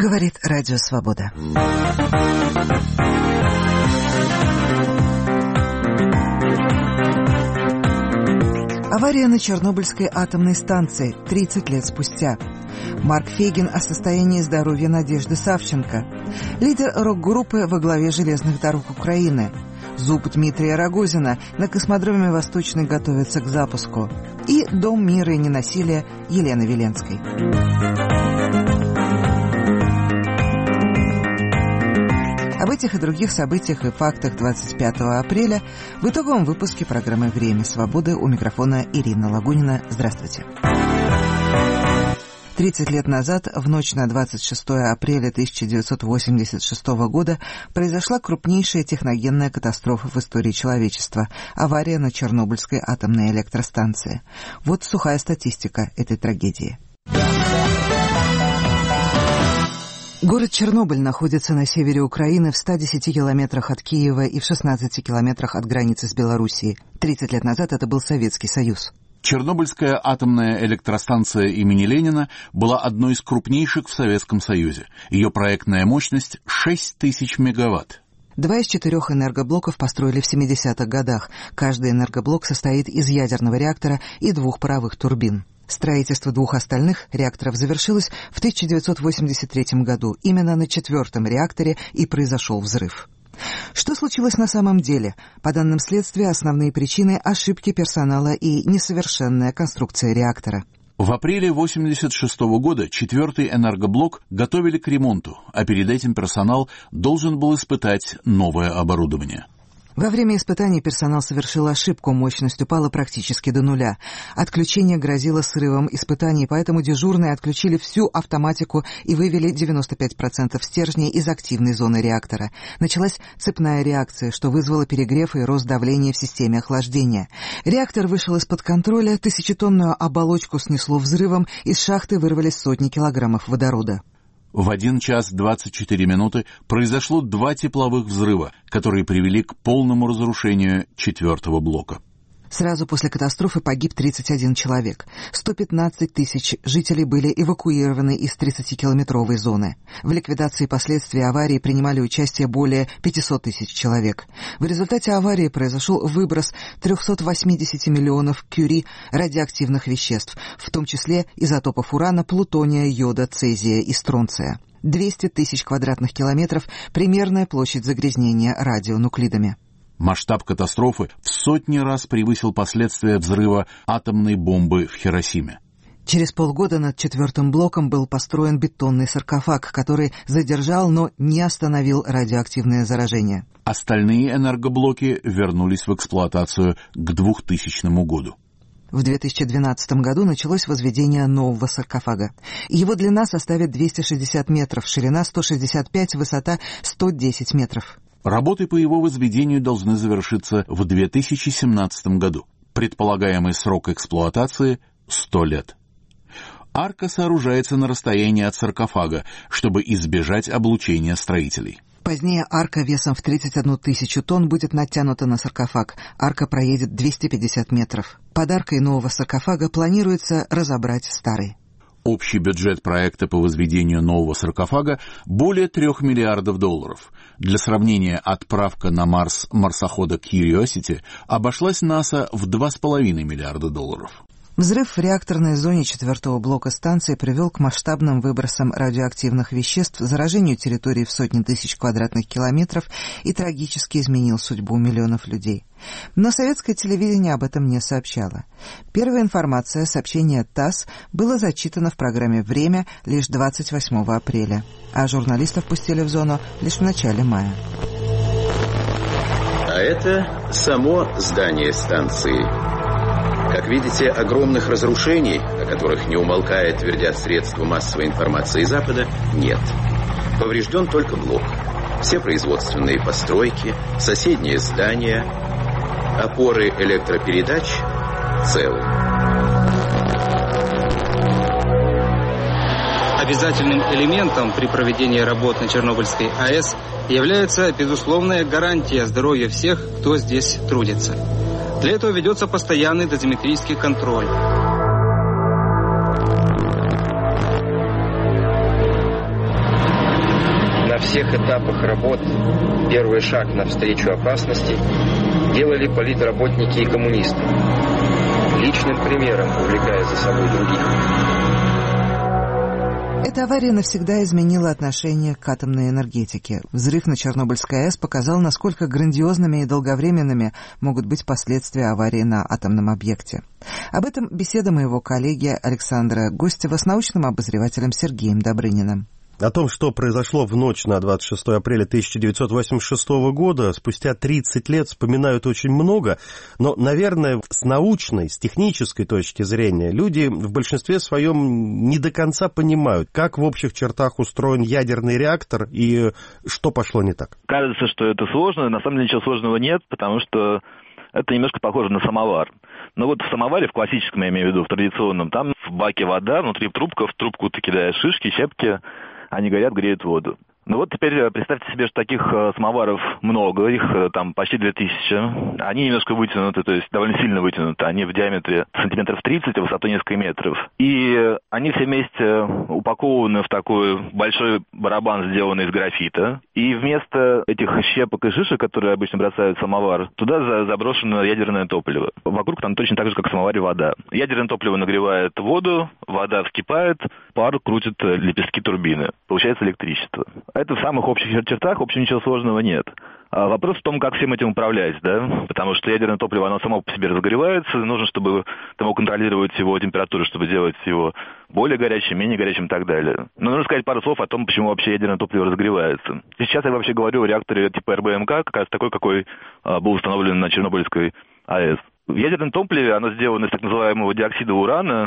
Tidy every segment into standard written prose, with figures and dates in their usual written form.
Говорит Радио Свобода. Авария на Чернобыльской атомной станции 30 лет спустя. Марк Фейгин о состоянии здоровья Надежды Савченко. Лидер рок-группы во главе железных дорог Украины. Зуб Дмитрия Рогозина. На космодроме Восточный готовится к запуску. И Дом мира и ненасилия Елены Веленской. Об этих и других событиях и фактах 25 апреля в итоговом выпуске программы «Время свободы». У микрофона Ирина Лагунина. Здравствуйте. 30 лет назад, в ночь на 26 апреля 1986 года, произошла крупнейшая техногенная катастрофа в истории человечества – авария на Чернобыльской атомной электростанции. Вот сухая статистика этой трагедии. Город Чернобыль находится на севере Украины в 110 километрах от Киева и в 16 километрах от границы с Белоруссией. 30 лет назад это был Советский Союз. Чернобыльская атомная электростанция имени Ленина была одной из крупнейших в Советском Союзе. Ее проектная мощность — 6000 мегаватт. 2 из 4 энергоблоков построили в 70-х годах. Каждый энергоблок состоит из ядерного реактора и 2 паровых турбин. Строительство 2 остальных реакторов завершилось в 1983 году. Именно на 4-м реакторе и произошел взрыв. Что случилось на самом деле? По данным следствия, основные причины – ошибки персонала и несовершенная конструкция реактора. В апреле 1986 года 4-й энергоблок готовили к ремонту, а перед этим персонал должен был испытать новое оборудование. Во время испытаний персонал совершил ошибку, мощность упала практически до нуля. Отключение грозило срывом испытаний, поэтому дежурные отключили всю автоматику и вывели 95% стержней из активной зоны реактора. Началась цепная реакция, что вызвало перегрев и рост давления в системе охлаждения. Реактор вышел из-под контроля, 1000-тонную оболочку снесло взрывом, из шахты вырвались сотни килограммов водорода. В 1 час 24 минуты произошло 2 тепловых взрыва, которые привели к полному разрушению 4-го блока. Сразу после катастрофы погиб 31 человек. 115 тысяч жителей были эвакуированы из 30-километровой зоны. В ликвидации последствий аварии принимали участие более 500 тысяч человек. В результате аварии произошел выброс 380 миллионов кюри радиоактивных веществ, в том числе изотопов урана, плутония, йода, цезия и стронция. 200 тысяч квадратных километров – примерная площадь загрязнения радионуклидами. Масштаб катастрофы в сотни раз превысил последствия взрыва атомной бомбы в Хиросиме. Через полгода над 4-м блоком был построен бетонный саркофаг, который задержал, но не остановил радиоактивное заражение. Остальные энергоблоки вернулись в эксплуатацию к 2000 году. В 2012 году началось возведение нового саркофага. Его длина составит 260 метров, ширина 165, высота 110 метров. Работы по его возведению должны завершиться в 2017 году. Предполагаемый срок эксплуатации — 100 лет. Арка сооружается на расстоянии от саркофага, чтобы избежать облучения строителей. Позднее арка весом в 31 тысячу тонн будет натянута на саркофаг. Арка проедет 250 метров. Под аркой нового саркофага планируется разобрать старый. Общий бюджет проекта по возведению нового саркофага более $3 миллиардов. Для сравнения, отправка на Марс марсохода Curiosity обошлась НАСА в $2,5 миллиарда. Взрыв в реакторной зоне 4-го блока станции привел к масштабным выбросам радиоактивных веществ, заражению территории в сотни тысяч квадратных километров и трагически изменил судьбу миллионов людей. Но советское телевидение об этом не сообщало. Первая информация, сообщение ТАСС, было зачитано в программе «Время» лишь 28 апреля, а журналистов пустили в зону лишь в начале мая. А это само здание станции. Как видите, огромных разрушений, о которых не умолкая твердят средства массовой информации Запада, нет. Поврежден только блок. Все производственные постройки, соседние здания, опоры электропередач целы. Обязательным элементом при проведении работ на Чернобыльской АЭС является безусловная гарантия здоровья всех, кто здесь трудится. Для этого ведется постоянный дозиметрический контроль. всех этапах работ первый шаг навстречу опасности делали политработники и коммунисты, личным примером увлекая за собой других. Эта авария навсегда изменила отношение к атомной энергетике. Взрыв на Чернобыльской АЭС показал, насколько грандиозными и долговременными могут быть последствия аварии на атомном объекте. Об этом беседа моего коллеги Александра Гостева с научным обозревателем Сергеем Добрыниным. О том, что произошло в ночь на 26 апреля 1986 года, спустя 30 лет вспоминают очень много, но, наверное, с научной, с технической точки зрения люди в большинстве своем не до конца понимают, как в общих чертах устроен ядерный реактор и что пошло не так. Кажется, что это сложно, на самом деле ничего сложного нет, потому что это немножко похоже на самовар. Но вот в самоваре, в классическом, я имею в виду, в традиционном, там в баке вода, внутри трубка, в трубку ты кидаешь шишки, щепки, они горят, греют воду. Ну вот теперь представьте себе, что таких самоваров много, их там почти 2000. Они немножко вытянуты, то есть довольно сильно вытянуты. Они в диаметре сантиметров 30, а высотой несколько метров. И они все вместе упакованы в такой большой барабан, сделанный из графита. И вместо этих щепок и шишек, которые обычно бросают в самовар, туда заброшено ядерное топливо. Вокруг там точно так же, как в самоваре, вода. Ядерное топливо нагревает воду, вода вскипает, пар крутит лепестки турбины. Получается электричество. Это в самых общих чертах, в общем, ничего сложного нет. А вопрос в том, как всем этим управлять, да? Потому что ядерное топливо, оно само по себе разогревается, нужно, чтобы ты мог контролировать его температуру, чтобы делать его более горячим, менее горячим и так далее. Но нужно сказать пару слов о том, почему вообще ядерное топливо разогревается. Сейчас я вообще говорю о реакторе типа РБМК, как раз такой, какой был установлен на Чернобыльской АЭС. В ядерном топливе оно сделано из так называемого диоксида урана,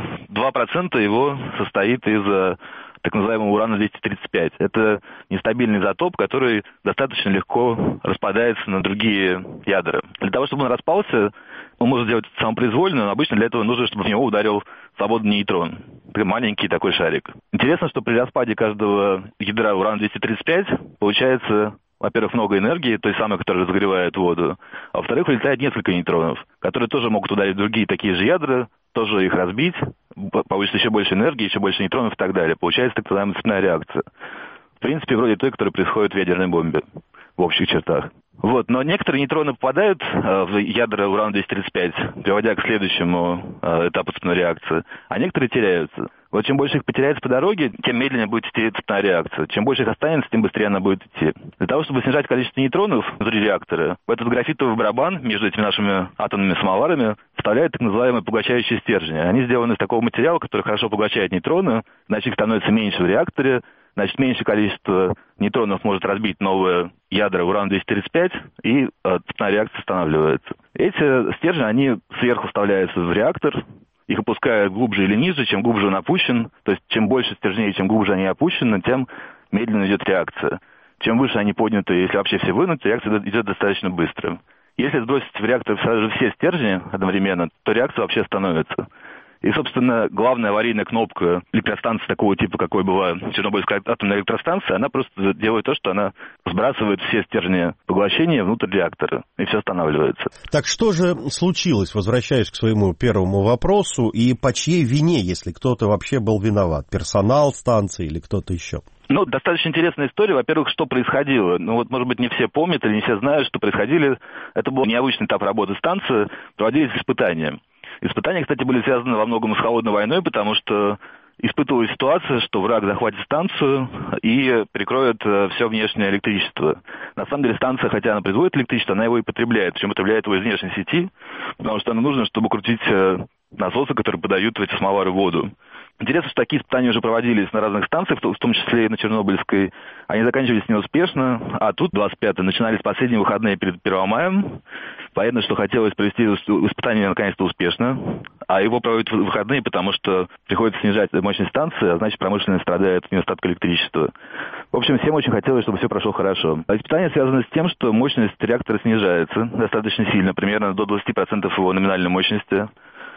2% его состоит из так называемого урана-235. Это нестабильный изотоп, который достаточно легко распадается на другие ядра. Для того, чтобы он распался, он может делать это самопроизвольно, но обычно для этого нужно, чтобы в него ударил свободный нейтрон. Маленький такой шарик. Интересно, что при распаде каждого ядра урана-235 получается, во-первых, много энергии, той самой, которая разогревает воду, а во-вторых, вылетает несколько нейтронов, которые тоже могут ударить в другие такие же ядра, тоже их разбить, получится еще больше энергии, еще больше нейтронов и так далее. Получается так называемая цепная реакция. В принципе, вроде той, которая происходит в ядерной бомбе в общих чертах. Вот. Но некоторые нейтроны попадают в ядра урана-235, приводя к следующему этапу цепной реакции, а некоторые теряются. Вот чем больше их потеряется по дороге, тем медленнее будет идти цепная реакция. Чем больше их останется, тем быстрее она будет идти. Для того, чтобы снижать количество нейтронов внутри реактора, в этот графитовый барабан между этими нашими атомными самоварами вставляют так называемые поглощающие стержни. Они сделаны из такого материала, который хорошо поглощает нейтроны, значит, их становится меньше в реакторе, значит, меньшее количество нейтронов может разбить новые ядра урана-235, и цепная реакция останавливается. Эти стержни, они сверху вставляются в реактор, их опускают глубже или ниже, чем глубже он опущен. То есть, чем больше стержней, чем глубже они опущены, тем медленно идет реакция. Чем выше они подняты, если вообще все вынуты, реакция идет достаточно быстро. Если сбросить в реактор сразу же все стержни одновременно, то реакция вообще остановится. И, собственно, главная аварийная кнопка электростанции такого типа, какой была Чернобыльская атомная электростанция, она просто делает то, что она сбрасывает все стержни поглощения внутрь реактора, и все останавливается. Так что же случилось, возвращаясь к своему первому вопросу, и по чьей вине, если кто-то вообще был виноват? Персонал станции или кто-то еще? Ну, достаточно интересная история. Во-первых, что происходило? Ну, вот, может быть, не все помнят или не все знают, что происходили. Это был необычный этап работы станции, проводились испытания. Испытания, кстати, были связаны во многом с холодной войной, потому что испытывалась ситуация, что враг захватит станцию и перекроет все внешнее электричество. На самом деле станция, хотя она производит электричество, она его и потребляет, причем потребляет его из внешней сети, потому что оно нужно, чтобы крутить насосы, которые подают в эти самовары воду. Интересно, что такие испытания уже проводились на разных станциях, в том числе и на Чернобыльской. Они заканчивались неуспешно, а тут 25-е начинались последние выходные перед 1 мая. Понятно, что хотелось провести испытание наконец-то успешно, а его проводят в выходные, потому что приходится снижать мощность станции, а значит промышленность страдает от недостатка электричества. В общем, всем очень хотелось, чтобы все прошло хорошо. А испытания связаны с тем, что мощность реактора снижается достаточно сильно, примерно до 20% его номинальной мощности.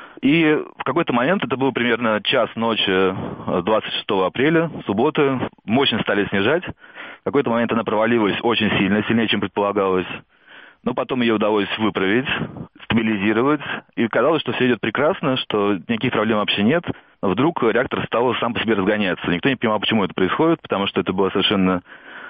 И в какой-то момент, это был примерно час ночи 26 апреля, субботы, мощность стали снижать. В какой-то момент она провалилась очень сильно, сильнее, чем предполагалось. Но потом ее удалось выправить, стабилизировать. И казалось, что все идет прекрасно, что никаких проблем вообще нет. Но вдруг реактор стал сам по себе разгоняться. Никто не понимал, почему это происходит, потому что это было совершенно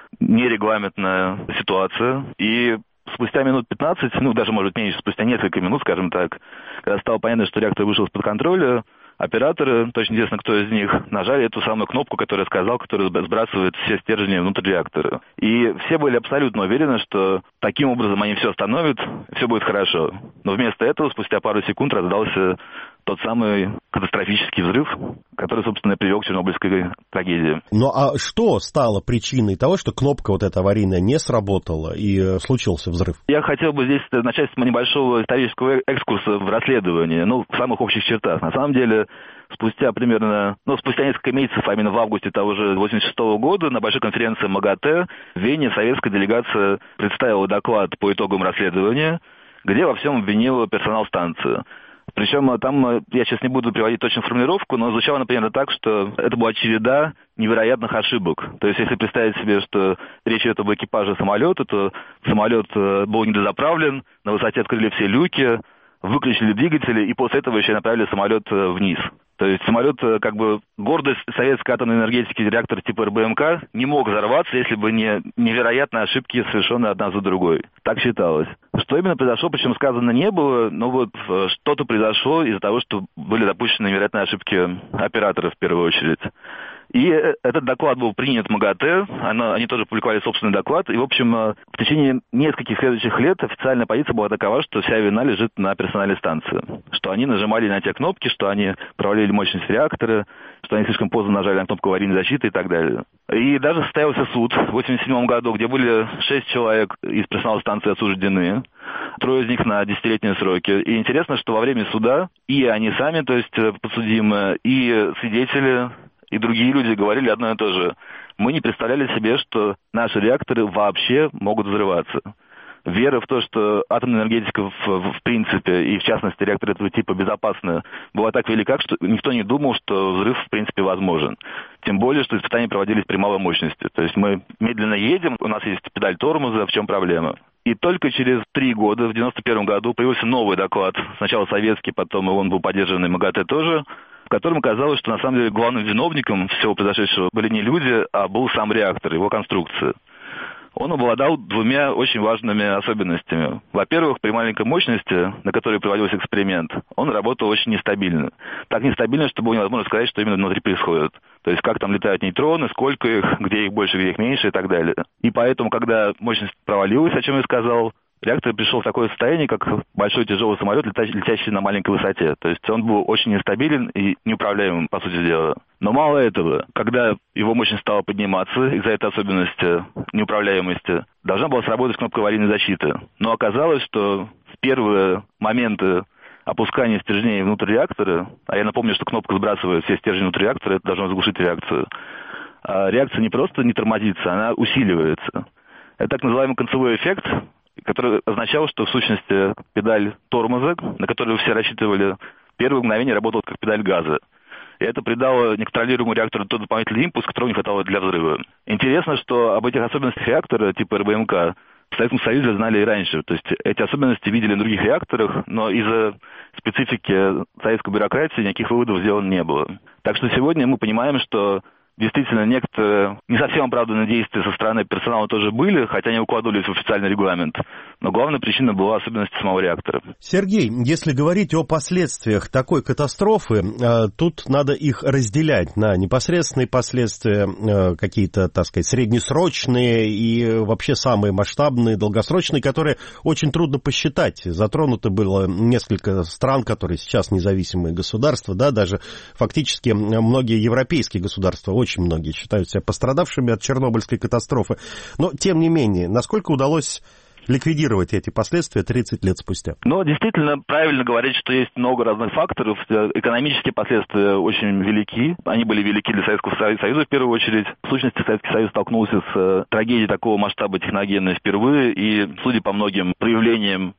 нерегламентная ситуация. И спустя минут 15, даже, может быть, меньше, спустя несколько минут, скажем так, когда стало понятно, что реактор вышел из-под контроля, операторы, точно известно, кто из них, нажали эту самую кнопку, которую я сказал, которая сбрасывает все стержни внутрь реактора. И все были абсолютно уверены, что таким образом они все остановят, все будет хорошо. Но вместо этого, спустя пару секунд, раздался тот самый катастрофический взрыв, который, собственно, привел к Чернобыльской трагедии. Ну а что стало причиной того, что кнопка вот эта аварийная не сработала и случился взрыв? Я хотел бы здесь начать с небольшого исторического экскурса в расследовании, в самых общих чертах. На самом деле, спустя несколько месяцев, а именно в августе того же 1986 года, на большой конференции МАГАТЭ в Вене советская делегация представила доклад по итогам расследования, где во всем обвинила персонал станции. Причем там, я сейчас не буду приводить точную формулировку, но звучало, например, так, что это была череда невероятных ошибок. То есть, если представить себе, что речь идет об экипаже самолета, то самолет был недозаправлен, на высоте открыли все люки, выключили двигатели и после этого еще направили самолет вниз. То есть самолет, гордость советской атомной энергетики, реактор типа РБМК, не мог взорваться, если бы не невероятные ошибки, совершенные одна за другой. Так считалось. Что именно произошло, причем сказано не было, но что-то произошло из-за того, что были допущены невероятные ошибки операторов в первую очередь. И этот доклад был принят в МАГАТЭ, они тоже публиковали собственный доклад, и, в общем, в течение нескольких следующих лет официальная позиция была такова, что вся вина лежит на персонале станции, что они нажимали на те кнопки, что они провалили мощность реактора, что они слишком поздно нажали на кнопку аварийной защиты и так далее. И даже состоялся суд в 1987 году, где были 6 человек из персонала станции осуждены, 3 из них на 10-летние сроки. И интересно, что во время суда и они сами, то есть подсудимые, и свидетели, и другие люди говорили одно и то же. Мы не представляли себе, что наши реакторы вообще могут взрываться. Вера в то, что атомная энергетика в принципе, и в частности реакторы этого типа безопасны, была так велика, что никто не думал, что взрыв в принципе возможен. Тем более, что испытания проводились при малой мощности. То есть мы медленно едем, у нас есть педаль тормоза, в чем проблема? И только через 3 года, в 1991 году, появился новый доклад. Сначала советский, потом он был поддержан и МАГАТЭ тоже, в котором оказалось, что на самом деле главным виновником всего произошедшего были не люди, а был сам реактор, его конструкция. Он обладал 2 очень важными особенностями. Во-первых, при маленькой мощности, на которой проводился эксперимент, он работал очень нестабильно. Так нестабильно, что было невозможно сказать, что именно внутри происходит. То есть, как там летают нейтроны, сколько их, где их больше, где их меньше и так далее. И поэтому, когда мощность провалилась, о чем я сказал, реактор пришел в такое состояние, как большой тяжелый самолет, летящий на маленькой высоте. То есть он был очень нестабилен и неуправляемым, по сути дела. Но мало этого, когда его мощность стала подниматься из-за этой особенности неуправляемости, должна была сработать кнопка аварийной защиты. Но оказалось, что в первые моменты опускания стержней внутрь реактора, а я напомню, что кнопка сбрасывает все стержни внутрь реактора, это должно заглушить реакцию, а реакция не просто не тормозится, она усиливается. Это так называемый концевой эффект, который означал, что в сущности педаль тормоза, на которую все рассчитывали, в первое мгновение работала как педаль газа. И это придало неконтролируемому реактору тот дополнительный импульс, которого не хватало для взрыва. Интересно, что об этих особенностях реактора типа РБМК в Советском Союзе знали и раньше. То есть эти особенности видели в других реакторах, но из-за специфики советской бюрократии никаких выводов сделано не было. Так что сегодня мы понимаем, что действительно, некоторые не совсем оправданные действия со стороны персонала тоже были, хотя не укладывались в официальный регламент. Но главная причина была особенность самого реактора. Сергей, если говорить о последствиях такой катастрофы, тут надо их разделять на непосредственные последствия, какие-то, так сказать, среднесрочные и вообще самые масштабные, долгосрочные, которые очень трудно посчитать. Затронуто было несколько стран, которые сейчас независимые государства, да, даже фактически многие европейские государства, очень многие считают себя пострадавшими от Чернобыльской катастрофы. Но, тем не менее, насколько удалось ликвидировать эти последствия 30 лет спустя? Но действительно правильно говорить, что есть много разных факторов. Экономические последствия очень велики. Они были велики для Советского Союза в первую очередь. В сущности, Советский Союз столкнулся с трагедией такого масштаба техногенной впервые. И, судя по многим проявлениям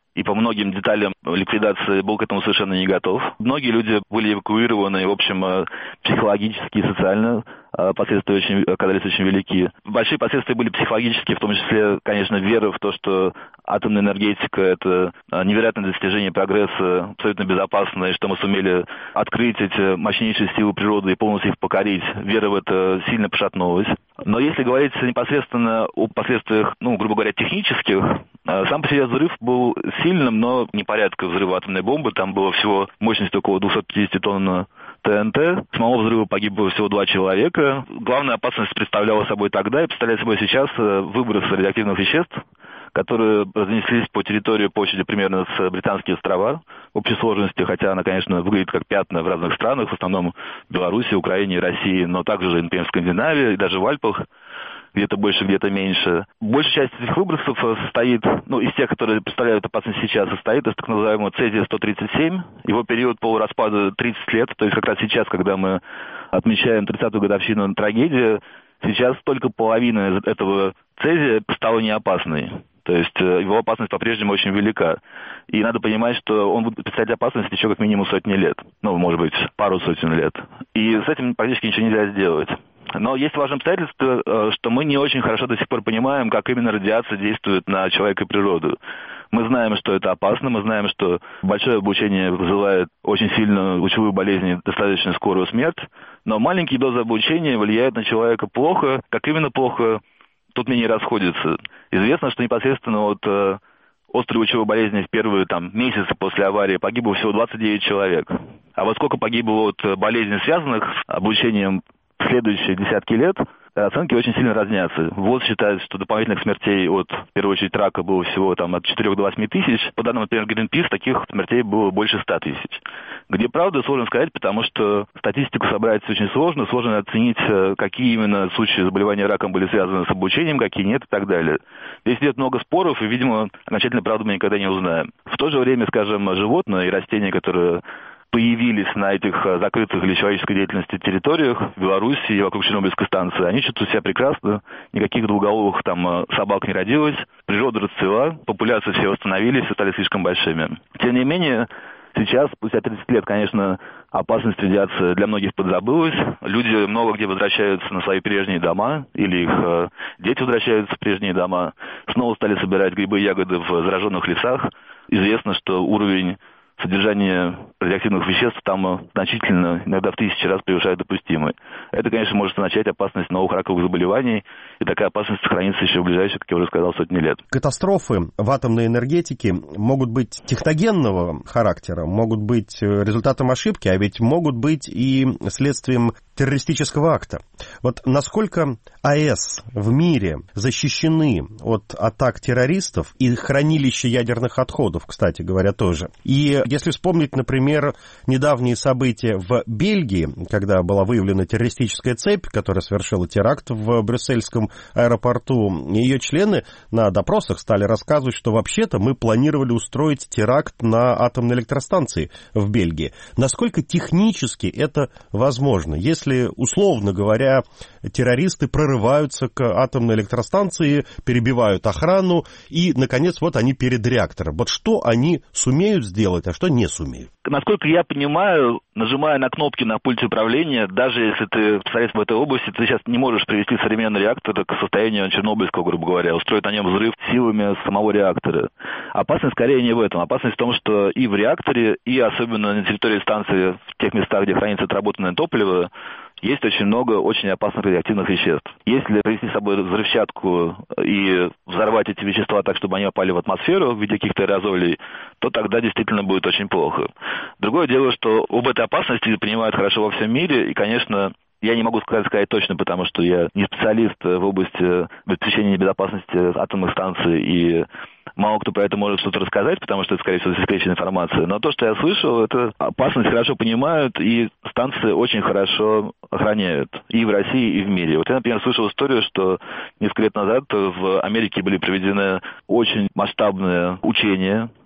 и по многим деталям ликвидации был к этому совершенно не готов. Многие люди были эвакуированы, в общем, психологически и социально последствия оказались очень велики. Большие последствия были психологические, в том числе, конечно, вера в то, что атомная энергетика – это невероятное достижение прогресса, абсолютно безопасно, и что мы сумели открыть эти мощнейшие силы природы и полностью их покорить. Вера в это сильно пошатнулась. Но если говорить непосредственно о последствиях, грубо говоря, технических, сам по себе взрыв был сильным, но не порядка взрыва атомной бомбы. Там было всего мощность около 250 тонн ТНТ. С самого взрыва погибло всего 2 человека. Главная опасность представляла собой тогда и представляет собой сейчас выбросы радиоактивных веществ, которые разнеслись по территории площади примерно с Британские острова в общей сложности, хотя она, конечно, выглядит как пятна в разных странах, в основном в Беларуси, Украине и России, но также, например, в Скандинавии и даже в Альпах, где-то больше, где-то меньше. Большая часть этих выбросов состоит, из тех, которые представляют опасность сейчас, состоит из так называемого цезия-137. Его период полураспада 30 лет, то есть как раз сейчас, когда мы отмечаем 30-ю годовщину трагедии, сейчас только половина из этого цезия стала неопасной. То есть его опасность по-прежнему очень велика. И надо понимать, что он будет представлять опасность еще как минимум сотни лет. Может быть, пару сотен лет. И с этим практически ничего нельзя сделать. Но есть важное обстоятельство, что мы не очень хорошо до сих пор понимаем, как именно радиация действует на человека и природу. Мы знаем, что это опасно, мы знаем, что большое облучение вызывает очень сильную лучевую болезнь и достаточно скорую смерть, но маленькие дозы облучения влияют на человека плохо. Как именно плохо, тут мнения расходятся. Известно, что непосредственно от острой лучевой болезни в первые месяцы после аварии погибло всего 29 человек. А вот сколько погибло от болезней, связанных с облучением в следующие десятки лет, оценки очень сильно разнятся. ВОЗ считает, что дополнительных смертей от, в первую очередь, рака было всего от 4 до 8 тысяч. По данным, например, Greenpeace, таких смертей было больше 100 тысяч. Где правда, сложно сказать, потому что статистику собрать очень сложно оценить, какие именно случаи заболевания раком были связаны с облучением, какие нет и так далее. Здесь идет много споров, и, видимо, окончательной правды мы никогда не узнаем. В то же время, скажем, животные и растения, которые появились на этих закрытых для человеческой деятельности территориях в Беларуси и вокруг Чернобыльской станции, они чувствуют себя прекрасно, никаких двуголовых собак не родилось, природа расцвела, популяции все восстановились и стали слишком большими. Тем не менее, сейчас, спустя 30 лет, конечно, опасность радиации для многих подзабылась. Люди много где возвращаются на свои прежние дома, или их дети возвращаются в прежние дома, снова стали собирать грибы и ягоды в зараженных лесах. Известно, что уровень содержание радиоактивных веществ там значительно, иногда в 1000 раз превышает допустимый. Это, конечно, может означать опасность новых раковых заболеваний, и такая опасность сохранится еще в ближайшие, как я уже сказал, сотни лет. Катастрофы в атомной энергетике могут быть техногенного характера, могут быть результатом ошибки, а ведь могут быть и следствием террористического акта. Вот насколько АЭС в мире защищены от атак террористов и хранилища ядерных отходов, кстати говоря, тоже. И если вспомнить, например, недавние события в Бельгии, когда была выявлена террористическая цепь, которая совершила теракт в брюссельском аэропорту, ее члены на допросах стали рассказывать, что вообще-то мы планировали устроить теракт на атомной электростанции в Бельгии. Насколько технически это возможно? Если, условно говоря, террористы прорываются к атомной электростанции, перебивают охрану, и, наконец, вот они перед реактором. Вот что они сумеют сделать, а что не сумеют? Насколько я понимаю, нажимая на кнопки на пульте управления, даже если ты специалист в этой области, ты сейчас не можешь привести современный реактор к состоянию чернобыльского, грубо говоря, устроить на нем взрыв силами самого реактора. Опасность скорее не в этом. Опасность в том, что и в реакторе, и особенно на территории станции, в тех местах, где хранится отработанное топливо, есть очень много очень опасных радиоактивных веществ. Если привезти с собой взрывчатку и взорвать эти вещества так, чтобы они попали в атмосферу в виде каких-то аэрозолей, то тогда действительно будет очень плохо. Другое дело, что об этой опасности понимают хорошо во всем мире, и, конечно, я не могу сказать точно, потому что я не специалист в области обеспечения безопасности атомных станций, и мало кто про это может что-то рассказать, потому что это, скорее всего, засекреченная информация. Но то, что я слышал, это опасность хорошо понимают, и станции очень хорошо охраняют и в России, и в мире. Вот я, например, слышал историю, что несколько лет назад в Америке были проведены очень масштабные учения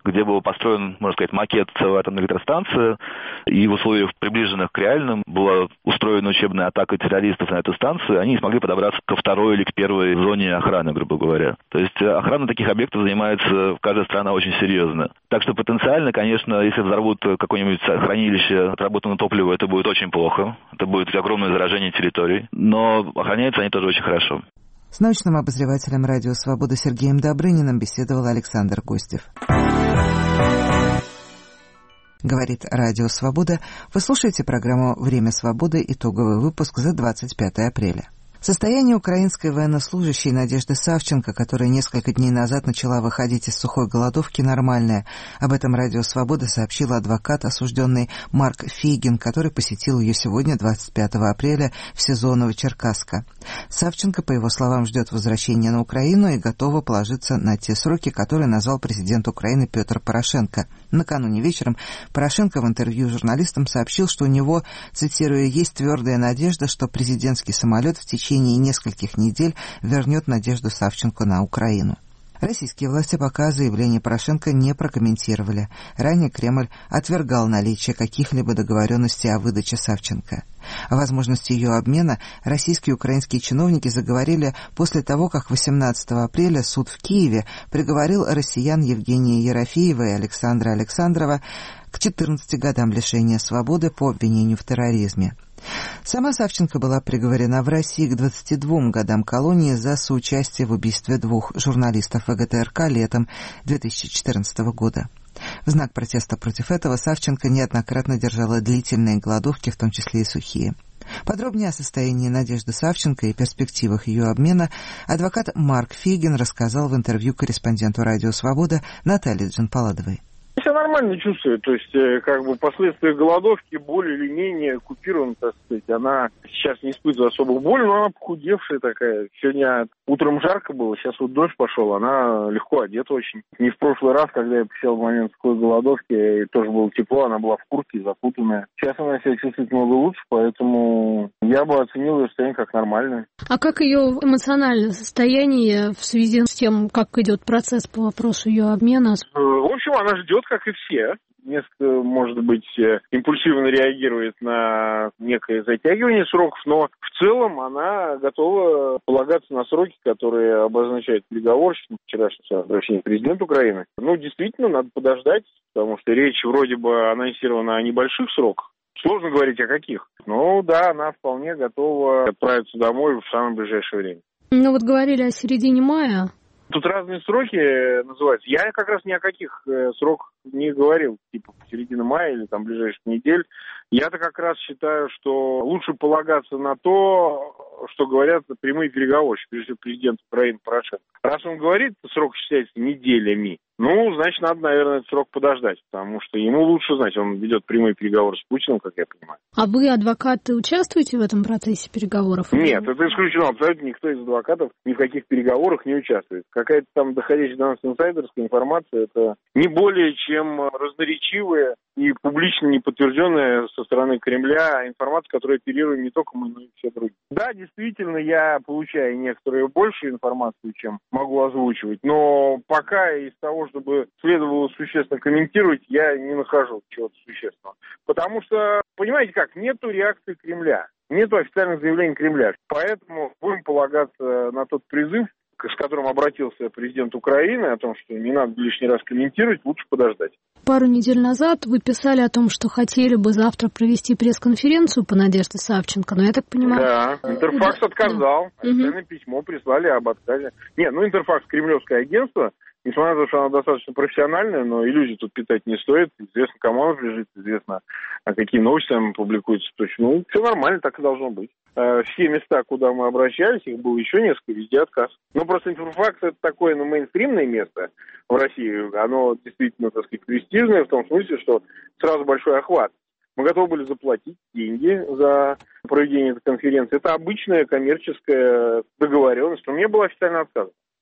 где был построен, можно сказать, макет целой атомной электростанции, и в условиях, приближенных к реальным, была устроена учебная атака террористов на эту станцию, они не смогли подобраться ко второй или к первой зоне охраны, грубо говоря. То есть охрана таких объектов занимается каждая страна очень серьезно. Так что потенциально, конечно, если взорвут какое-нибудь хранилище отработанного топлива, это будет очень плохо. Это будет огромное заражение территорий. Но охраняются они тоже очень хорошо. С научным обозревателем «Радио Свобода» Сергеем Добрыниным беседовал Александр Костев. Говорит «Радио Свобода». Вы слушаете программу «Время свободы», итоговый выпуск за 25 апреля. Состояние украинской военнослужащей Надежды Савченко, которая несколько дней назад начала выходить из сухой голодовки, нормальное. Об этом «Радио Свобода» сообщил адвокат, осужденный Марк Фейгин, который посетил ее сегодня, 25 апреля, в СИЗО Новочеркасска. Савченко, по его словам, ждет возвращения на Украину и готова положиться на те сроки, которые назвал президент Украины Петр Порошенко. Накануне вечером Порошенко в интервью журналистам сообщил, что у него, цитирую, «есть твердая надежда, что президентский самолет в течение нескольких недель вернет Надежду Савченко на Украину». Российские власти пока заявление Порошенко не прокомментировали. Ранее Кремль отвергал наличие каких-либо договоренностей о выдаче Савченко. О возможности ее обмена российские и украинские чиновники заговорили после того, как 18 апреля суд в Киеве приговорил россиян Евгения Ерофеева и Александра Александрова к 14 годам лишения свободы по обвинению в терроризме. Сама Савченко была приговорена в России к 22 годам колонии за соучастие в убийстве 2 журналистов ВГТРК летом 2014 года. В знак протеста против этого Савченко неоднократно держала длительные голодовки, в том числе и сухие. Подробнее о состоянии Надежды Савченко и перспективах ее обмена адвокат Марк Фейгин рассказал в интервью корреспонденту «Радио Свобода» Наталье Джанпаладовой. Себя нормально чувствую, то есть как бы последствия голодовки более или менее купированы, так сказать. Она сейчас не испытывает особых болей, но она похудевшая такая. Сегодня утром жарко было, сейчас вот дождь пошел, она легко одета очень. Не в прошлый раз, когда я посел в момент такой голодовки, тоже было тепло, она была в куртке, закутанная. Сейчас она себя чувствует много лучше, поэтому я бы оценил ее состояние как нормальное. А как ее эмоциональное состояние в связи с тем, как идет процесс по вопросу ее обмена? В общем, она ждет, как и все. Несколько, может быть, импульсивно реагирует на некое затягивание сроков, но в целом она готова полагаться на сроки, которые обозначает переговорщик, вчерашнее обращение президента Украины. Ну, действительно, надо подождать, потому что речь вроде бы анонсирована о небольших сроках. Сложно говорить о каких. Но да, она вполне готова отправиться домой в самое ближайшее время. Ну вот говорили о середине мая. Тут разные сроки называются. Я как раз ни о каких сроках не говорил, типа середина мая или там ближайших недель. Я-то как раз считаю, что лучше полагаться на то, что говорят прямые переговорщики, прежде всего президент Украины Порошенко. Раз он говорит, срок считается неделями, ну, значит, надо, наверное, этот срок подождать, потому что ему лучше знать, он ведет прямые переговоры с Путиным, как я понимаю. А вы, адвокаты, участвуете в этом процессе переговоров? Нет, это исключено. Абсолютно никто из адвокатов ни в каких переговорах не участвует. Какая-то там доходящая до нас инсайдерская информация, это не более чем разноречивая и публично не подтвержденная со стороны Кремля информация, которую оперируем не только мы, но и все другие. Да, действительно, я получаю некоторую большую информацию, чем могу озвучивать, но пока из того, чтобы следовало существенно комментировать, я не нахожу чего-то существенного. Потому что, понимаете как, нету реакции Кремля, нету официальных заявлений Кремля. Поэтому будем полагаться на тот призыв, с которым обратился президент Украины, о том, что не надо лишний раз комментировать, лучше подождать. Пару недель назад вы писали о том, что хотели бы завтра провести пресс-конференцию по Надежде Савченко, но я так понимаю... Да, Интерфакс отказал, официальное письмо прислали об отказе. Нет, ну Интерфакс — кремлевское агентство, несмотря на то, что оно достаточно профессиональное, но иллюзий тут питать не стоит. Известно, кому оно лежит, известно, какие новости там публикуются. Точно. Ну, все нормально, так и должно быть. Все места, куда мы обращались, их было еще несколько, везде отказ. Ну, просто Интерфакс — это такое, мейнстримное место в России. Оно действительно, так сказать, престижное в том смысле, что сразу большой охват. Мы готовы были заплатить деньги за проведение этой конференции. Это обычная коммерческая договоренность. У меня был официальный отказ.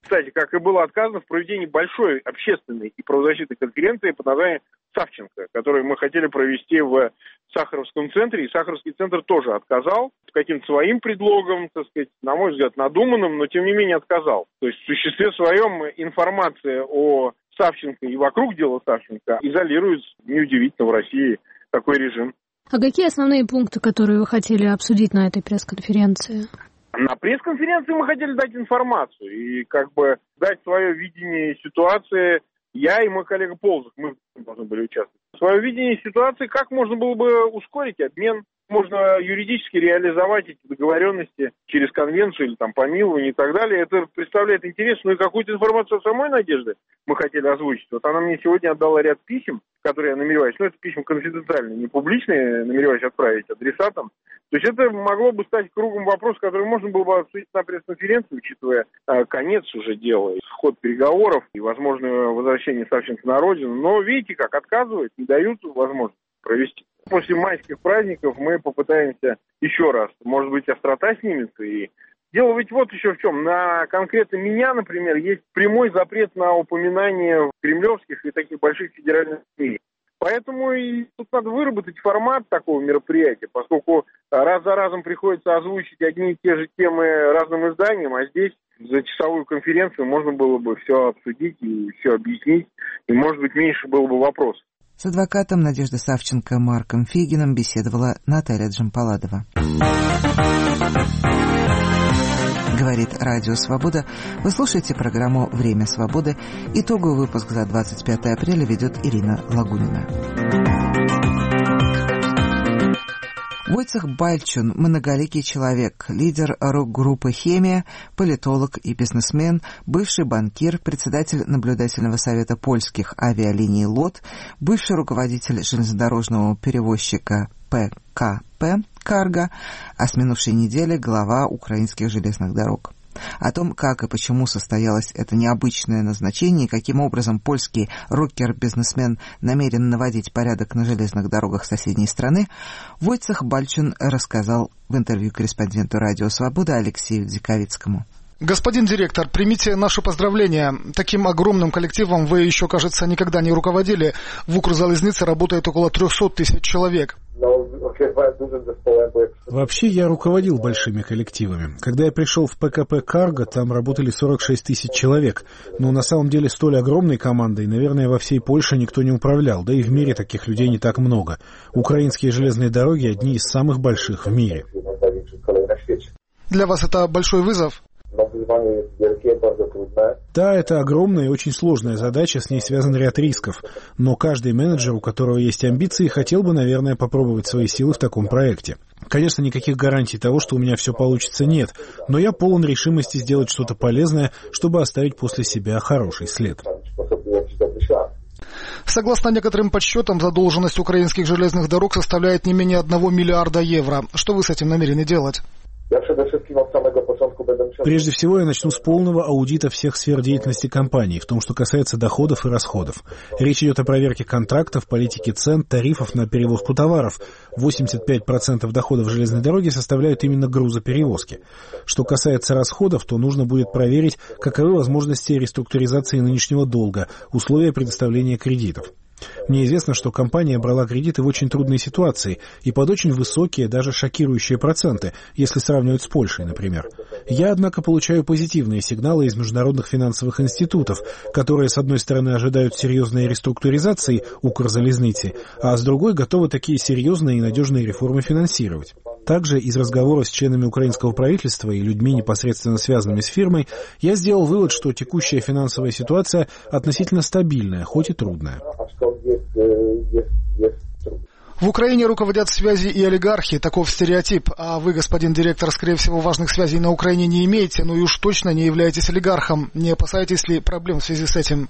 Кстати, как и было отказано в проведении большой общественной и правозащитной конференции под названием «Савченко», которую мы хотели провести в Сахаровском центре, и Сахаровский центр тоже отказал с каким-то своим предлогом, так сказать, на мой взгляд, надуманным, но тем не менее отказал. То есть в существе своем информация о Савченко и вокруг дела Савченко изолируется, неудивительно, в России такой режим. А какие основные пункты, которые вы хотели обсудить на этой пресс-конференции? На пресс-конференции мы хотели дать информацию и как бы дать свое видение ситуации. Я и мой коллега Ползов, мы должны были участвовать. Свое видение ситуации, как можно было бы ускорить обмен, можно юридически реализовать эти договоренности через конвенцию или там помилование и так далее. Это представляет интерес, ну и какую-то информацию о самой Надежде мы хотели озвучить. Вот она мне сегодня отдала ряд писем, которые я намереваюсь, это письма конфиденциальные, не публичные, намереваюсь отправить адресатам. То есть это могло бы стать кругом вопросов, которые можно было бы обсудить на пресс-конференции, учитывая конец уже дела, ход переговоров и возможное возвращение Савченко на родину. Но видите, как отказывают, не дают возможность провести. После майских праздников мы попытаемся еще раз, может быть, острота снимется. И дело ведь вот еще в чем. На конкретно меня, например, есть прямой запрет на упоминание в кремлевских и таких больших федеральных СМИ. Поэтому и тут надо выработать формат такого мероприятия, поскольку раз за разом приходится озвучить одни и те же темы разным изданиям, а здесь за часовую конференцию можно было бы все обсудить и все объяснить, и, может быть, меньше было бы вопросов. С адвокатом Надежды Савченко Марком Фейгиным беседовала Наталья Джампаладова. Говорит Радио Свобода. Вы слушаете программу «Время свободы». Итоговый выпуск за 25 апреля ведет Ирина Лагунина. Войцех Бальчун – многоликий человек, лидер рок-группы «Хемия», политолог и бизнесмен, бывший банкир, председатель наблюдательного совета польских авиалиний «ЛОТ», бывший руководитель железнодорожного перевозчика ПКП «Карго», а с минувшей недели глава украинских железных дорог. О том, как и почему состоялось это необычное назначение и каким образом польский рокер-бизнесмен намерен наводить порядок на железных дорогах соседней страны, Войцех Бальчун рассказал в интервью корреспонденту «Радио Свобода» Алексею Диковицкому. Господин директор, примите наши поздравления. Таким огромным коллективом вы еще, кажется, никогда не руководили. В Укрзалезнице работает около 300 тысяч человек. Вообще я руководил большими коллективами. Когда я пришел в ПКП «Карго», там работали 46 тысяч человек. Но на самом деле столь огромной командой, наверное, во всей Польше никто не управлял. Да и в мире таких людей не так много. Украинские железные дороги одни из самых больших в мире. Для вас это большой вызов? Да, это огромная и очень сложная задача, с ней связан ряд рисков. Но каждый менеджер, у которого есть амбиции, хотел бы, наверное, попробовать свои силы в таком проекте. Конечно, никаких гарантий того, что у меня все получится, нет. Но я полон решимости сделать что-то полезное, чтобы оставить после себя хороший след. Согласно некоторым подсчетам, задолженность украинских железных дорог составляет не менее 1 миллиарда евро. Что вы с этим намерены делать? Прежде всего, я начну с полного аудита всех сфер деятельности компании, в том, что касается доходов и расходов. Речь идет о проверке контрактов, политики цен, тарифов на перевозку товаров. 85% доходов железной дороги составляют именно грузоперевозки. Что касается расходов, то нужно будет проверить, каковы возможности реструктуризации нынешнего долга, условия предоставления кредитов. Мне известно, что компания брала кредиты в очень трудной ситуации и под очень высокие, даже шокирующие проценты, если сравнивать с Польшей, например. Я, однако, получаю позитивные сигналы из международных финансовых институтов, которые, с одной стороны, ожидают серьезной реструктуризации Укрзалезницы, а с другой готовы такие серьезные и надежные реформы финансировать. Также из разговоров с членами украинского правительства и людьми, непосредственно связанными с фирмой, я сделал вывод, что текущая финансовая ситуация относительно стабильная, хоть и трудная. В Украине руководят связи и олигархи, таков стереотип. А вы, господин директор, скорее всего, важных связей на Украине не имеете, ну и уж точно не являетесь олигархом. Не опасаетесь ли проблем в связи с этим?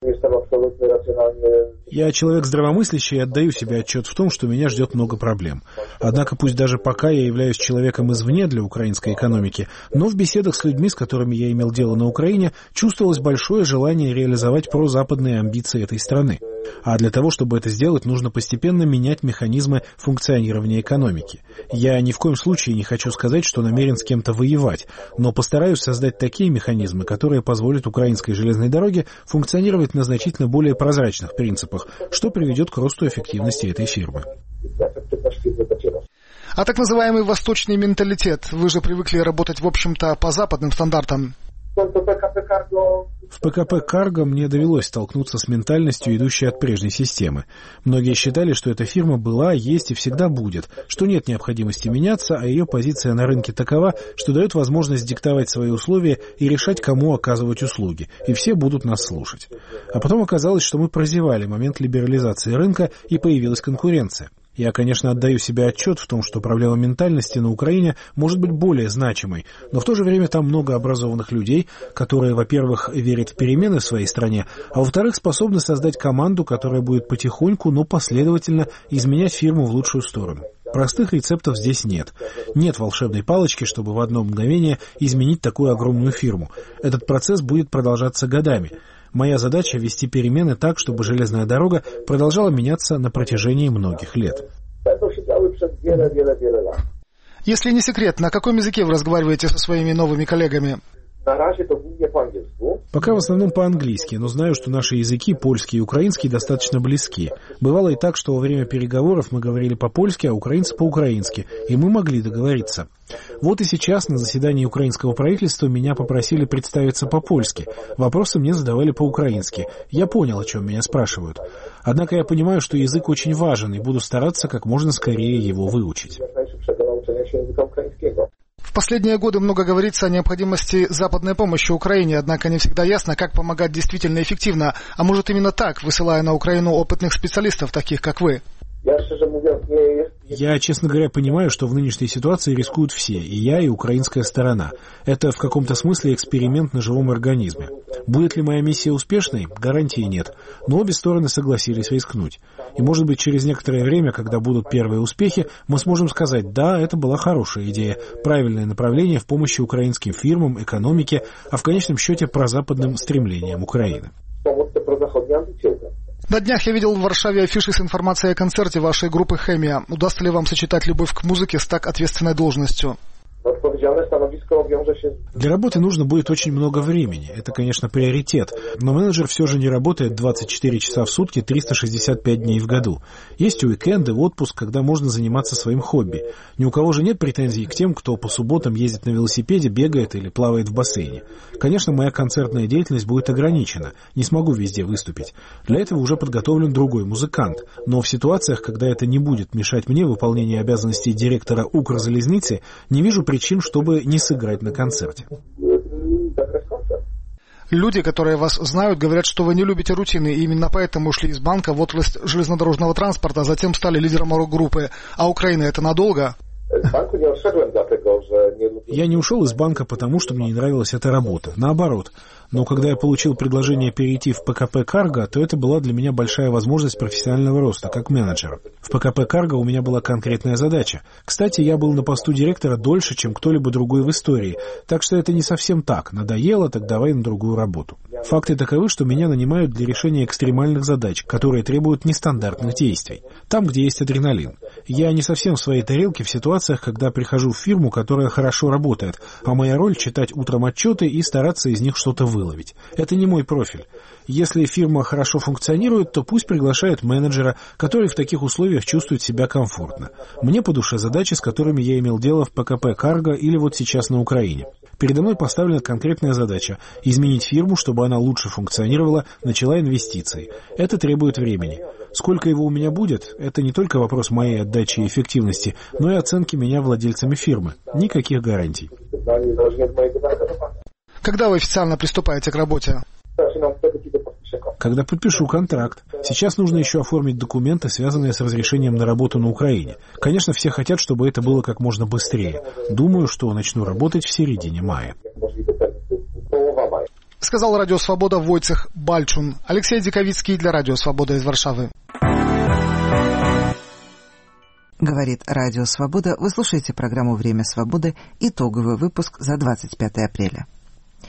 Я человек здравомыслящий и отдаю себе отчет в том, что меня ждет много проблем. Однако пусть даже пока я являюсь человеком извне для украинской экономики, но в беседах с людьми, с которыми я имел дело на Украине, чувствовалось большое желание реализовать прозападные амбиции этой страны. А для того, чтобы это сделать, нужно постепенно менять механизмы функционирования экономики. Я ни в коем случае не хочу сказать, что намерен с кем-то воевать, но постараюсь создать такие механизмы, которые позволят украинской железной дороге функционировать на значительно более прозрачных принципах, что приведет к росту эффективности этой фирмы. А так называемый восточный менталитет, вы же привыкли работать, в общем-то, по западным стандартам. В ПКП «Карго» мне довелось столкнуться с ментальностью, идущей от прежней системы. Многие считали, что эта фирма была, есть и всегда будет, что нет необходимости меняться, а ее позиция на рынке такова, что дает возможность диктовать свои условия и решать, кому оказывать услуги, и все будут нас слушать. А потом оказалось, что мы прозевали момент либерализации рынка, и появилась конкуренция. Я, конечно, отдаю себе отчет в том, что проблема ментальности на Украине может быть более значимой, но в то же время там много образованных людей, которые, во-первых, верят в перемены в своей стране, а во-вторых, способны создать команду, которая будет потихоньку, но последовательно изменять фирму в лучшую сторону. Простых рецептов здесь нет. Нет волшебной палочки, чтобы в одно мгновение изменить такую огромную фирму. Этот процесс будет продолжаться годами. Моя задача — вести перемены так, чтобы железная дорога продолжала меняться на протяжении многих лет. Если не секрет, на каком языке вы разговариваете со своими новыми коллегами? Пока в основном по-английски, но знаю, что наши языки, польский и украинский, достаточно близки. Бывало и так, что во время переговоров мы говорили по-польски, а украинцы по-украински, и мы могли договориться. Вот и сейчас на заседании украинского правительства меня попросили представиться по-польски. Вопросы мне задавали по-украински. Я понял, о чем меня спрашивают. Однако я понимаю, что язык очень важен, и буду стараться как можно скорее его выучить. В последние годы много говорится о необходимости западной помощи Украине, однако не всегда ясно, как помогать действительно эффективно, а может именно так, высылая на Украину опытных специалистов, таких как вы. Я, честно говоря, понимаю, что в нынешней ситуации рискуют все, и я, и украинская сторона. Это в каком-то смысле эксперимент на живом организме. Будет ли моя миссия успешной? Гарантии нет. Но обе стороны согласились рискнуть. И, может быть, через некоторое время, когда будут первые успехи, мы сможем сказать: да, это была хорошая идея, правильное направление в помощи украинским фирмам, экономике, а в конечном счете прозападным стремлениям Украины. На днях я видел в Варшаве афиши с информацией о концерте вашей группы «Хемия». Удастся ли вам сочетать любовь к музыке с так ответственной должностью? Для работы нужно будет очень много времени. Это, конечно, приоритет. Но менеджер все же не работает 24 часа в сутки, 365 дней в году. Есть уикенды, отпуск, когда можно заниматься своим хобби. Ни у кого же нет претензий к тем, кто по субботам ездит на велосипеде, бегает или плавает в бассейне. Конечно, моя концертная деятельность будет ограничена. Не смогу везде выступить. Для этого уже подготовлен другой музыкант. Но в ситуациях, когда это не будет мешать мне выполнению обязанностей директора Укрзалезницы, не вижу причин, чтобы не сыграть на концерте. Люди, которые вас знают, говорят, что вы не любите рутины, и именно поэтому ушли из банка в отрасль железнодорожного транспорта, а затем стали лидером рок-группы. А Украина — это надолго? Я не ушел из банка, потому что мне не нравилась эта работа. Наоборот. Но когда я получил предложение перейти в ПКП «Карго», то это была для меня большая возможность профессионального роста, как менеджера. В ПКП «Карго» у меня была конкретная задача. Кстати, я был на посту директора дольше, чем кто-либо другой в истории, так что это не совсем так. Надоело, так давай на другую работу. Факты таковы, что меня нанимают для решения экстремальных задач, которые требуют нестандартных действий. Там, где есть адреналин. Я не совсем в своей тарелке в ситуациях, когда прихожу в фирму, которая хорошо работает, а моя роль — читать утром отчеты и стараться из них что-то выловить. Это не мой профиль. Если фирма хорошо функционирует, то пусть приглашают менеджера, который в таких условиях чувствует себя комфортно. Мне по душе задачи, с которыми я имел дело в ПКП «Карго» или вот сейчас на Украине. Передо мной поставлена конкретная задача – изменить фирму, чтобы она лучше функционировала, начала инвестиции. Это требует времени. Сколько его у меня будет – это не только вопрос моей отдачи и эффективности, но и оценки меня владельцами фирмы. Никаких гарантий. Когда вы официально приступаете к работе? Когда подпишу контракт. Сейчас нужно еще оформить документы, связанные с разрешением на работу на Украине. Конечно, все хотят, чтобы это было как можно быстрее. Думаю, что начну работать в середине мая. Сказал Радио Свобода Войцех Бальчун. Алексей Диковицкий для Радио Свобода из Варшавы. Говорит Радио Свобода. Вы слушаете программу «Время свободы». Итоговый выпуск за 25 апреля.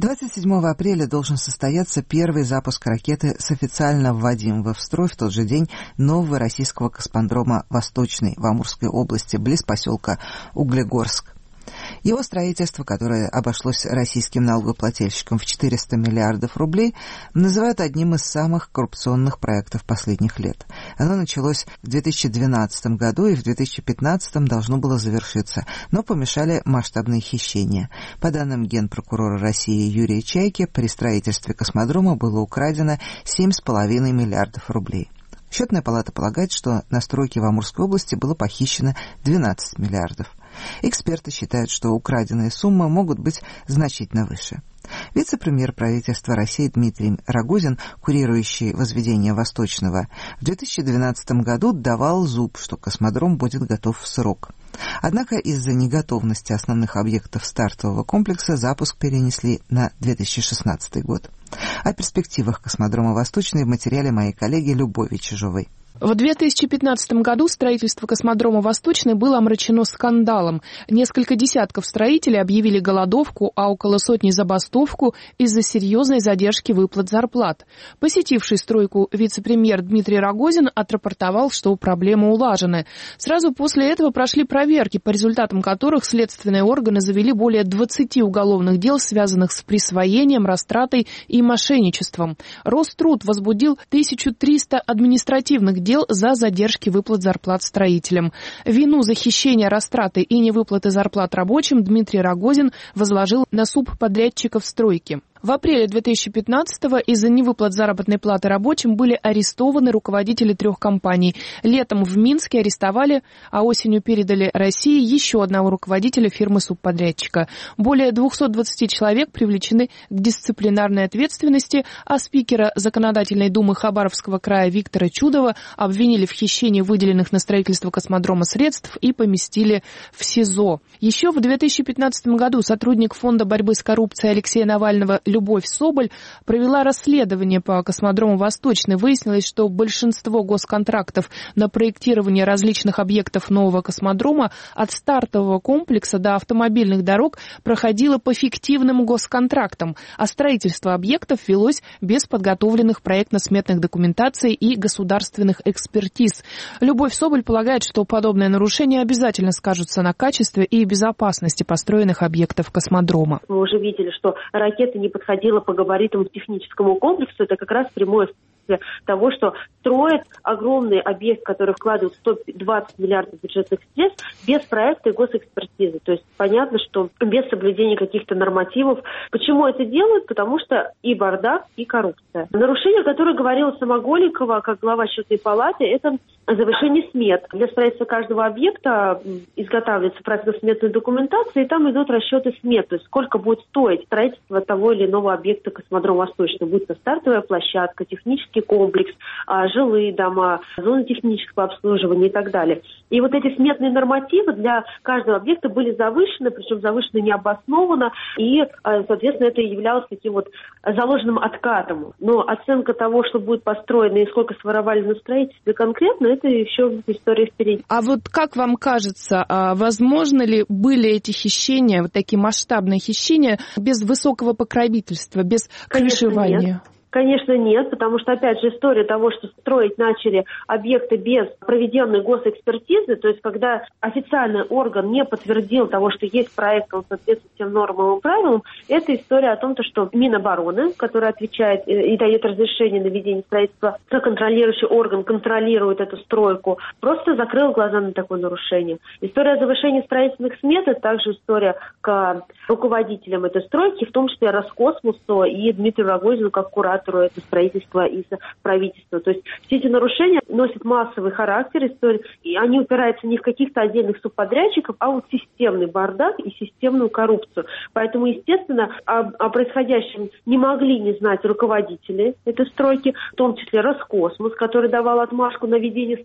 27 апреля должен состояться первый запуск ракеты с официально вводимого в строй в тот же день нового российского космодрома «Восточный» в Амурской области, близ поселка Углегорск. Его строительство, которое обошлось российским налогоплательщикам в 400 миллиардов рублей, называют одним из самых коррупционных проектов последних лет. Оно началось в 2012 году и в 2015 должно было завершиться, но помешали масштабные хищения. По данным генпрокурора России Юрия Чайки, при строительстве космодрома было украдено 7,5 миллиардов рублей. Счетная палата полагает, что на стройке в Амурской области было похищено 12 миллиардов. Эксперты считают, что украденные суммы могут быть значительно выше. Вице-премьер правительства России Дмитрий Рогозин, курирующий возведение Восточного, в 2012 году давал зуб, что космодром будет готов в срок. Однако из-за неготовности основных объектов стартового комплекса запуск перенесли на 2016 год. О перспективах космодрома «Восточный» в материале моей коллеги Любови Чижовой. В 2015 году строительство космодрома «Восточный» было омрачено скандалом. Несколько десятков строителей объявили голодовку, а около сотни забастовку из-за серьезной задержки выплат зарплат. Посетивший стройку вице-премьер Дмитрий Рогозин отрапортовал, что проблемы улажены. Сразу после этого прошли проверки, по результатам которых следственные органы завели более 20 уголовных дел, связанных с присвоением, растратой и мошенничеством. Роструд возбудил 1300 административных дел за задержки выплат зарплат строителям. Вину за хищение, растраты и невыплаты зарплат рабочим Дмитрий Рогозин возложил на субподрядчиков стройки. В апреле 2015-го из-за невыплат заработной платы рабочим были арестованы руководители 3 компаний. Летом в Минске арестовали, а осенью передали России еще одного руководителя фирмы-субподрядчика. Более 220 человек привлечены к дисциплинарной ответственности, а спикера Законодательной думы Хабаровского края Виктора Чудова обвинили в хищении выделенных на строительство космодрома средств и поместили в СИЗО. Еще в 2015 году сотрудник Фонда борьбы с коррупцией Алексея Навального Любовь Соболь провела расследование по космодрому «Восточный». Выяснилось, что большинство госконтрактов на проектирование различных объектов нового космодрома от стартового комплекса до автомобильных дорог проходило по фиктивным госконтрактам, а строительство объектов велось без подготовленных проектно-сметных документаций и государственных экспертиз. Любовь Соболь полагает, что подобные нарушения обязательно скажутся на качестве и безопасности построенных объектов космодрома. Мы уже видели, что ракета не подходила по габаритам к техническому комплексу. Это как раз прямое того, что строят огромный объект, который вкладывает 120 миллиардов бюджетных средств без проекта и госэкспертизы. То есть понятно, что без соблюдения каких-то нормативов. Почему это делают? Потому что и бардак, и коррупция. Нарушение, которое говорила сама Голикова, как глава счетной палаты, это завышение смет. Для строительства каждого объекта изготавливается проектно-сметная документация, и там идут расчеты смет, то есть сколько будет стоить строительство того или иного объекта космодрома «Восточный». Будь то стартовая площадка, технический комплекс, жилые дома, зоны технического обслуживания и так далее. И вот эти сметные нормативы для каждого объекта были завышены, причем завышены необоснованно, и, соответственно, это являлось таким вот заложенным откатом. Но оценка того, что будет построено и сколько своровали на строительстве конкретно, это еще история впереди. А вот как вам кажется, возможно ли были эти хищения, вот такие масштабные хищения, без высокого покровительства, без крышевания? Конечно, нет, потому что, опять же, история того, что строить начали объекты без проведенной госэкспертизы, то есть когда официальный орган не подтвердил того, что есть проект, он соответствует всем нормам и правилам, это история о том, что Минобороны, который отвечает и дает разрешение на ведение строительства, контролирующий орган контролирует эту стройку, просто закрыл глаза на такое нарушение. История о завышении строительных смет – это также история к руководителям этой стройки, в том числе Роскосмосу и Дмитрию Рогозину как куратору это строительство из правительства. То есть все эти нарушения носят массовый характер, и они упираются не в каких-то отдельных субподрядчиков, а вот системный бардак и системную коррупцию. Поэтому, естественно, о происходящем не могли не знать руководители этой стройки, в том числе Роскосмос, который давал отмашку на ведение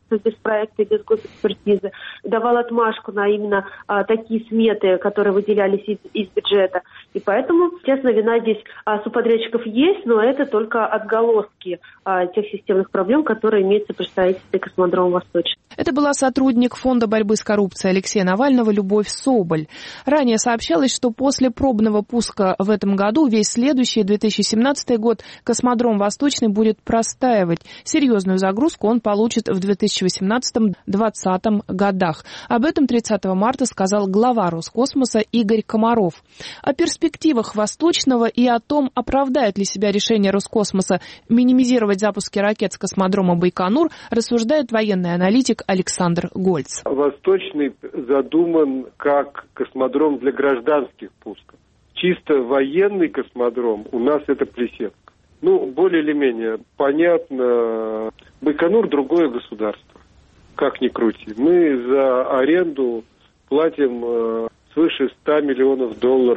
без проекта и без госэкспертизы, давал отмашку на именно такие сметы, которые выделялись из бюджета. И поэтому, честно, вина здесь субподрядчиков есть, но это только отголоски тех системных проблем, которые имеются при строительстве космодрома «Восточный». Это была сотрудник Фонда борьбы с коррупцией Алексея Навального Любовь Соболь. Ранее сообщалось, что после пробного пуска в этом году весь следующий, 2017 год, космодром «Восточный» будет простаивать. Серьезную загрузку он получит в 2018-2020 годах. Об этом 30 марта сказал глава Роскосмоса Игорь Комаров. О перспективах «Восточного» и о том, оправдает ли себя решение Роскосмоса минимизировать запуски ракет с космодрома Байконур, рассуждает военный аналитик Александр Гольц. «Восточный» задуман как космодром для гражданских пусков. Чисто военный космодром у нас это Плесецк. Более или менее понятно, Байконур другое государство, как ни крути. Мы за аренду платим свыше $100 миллионов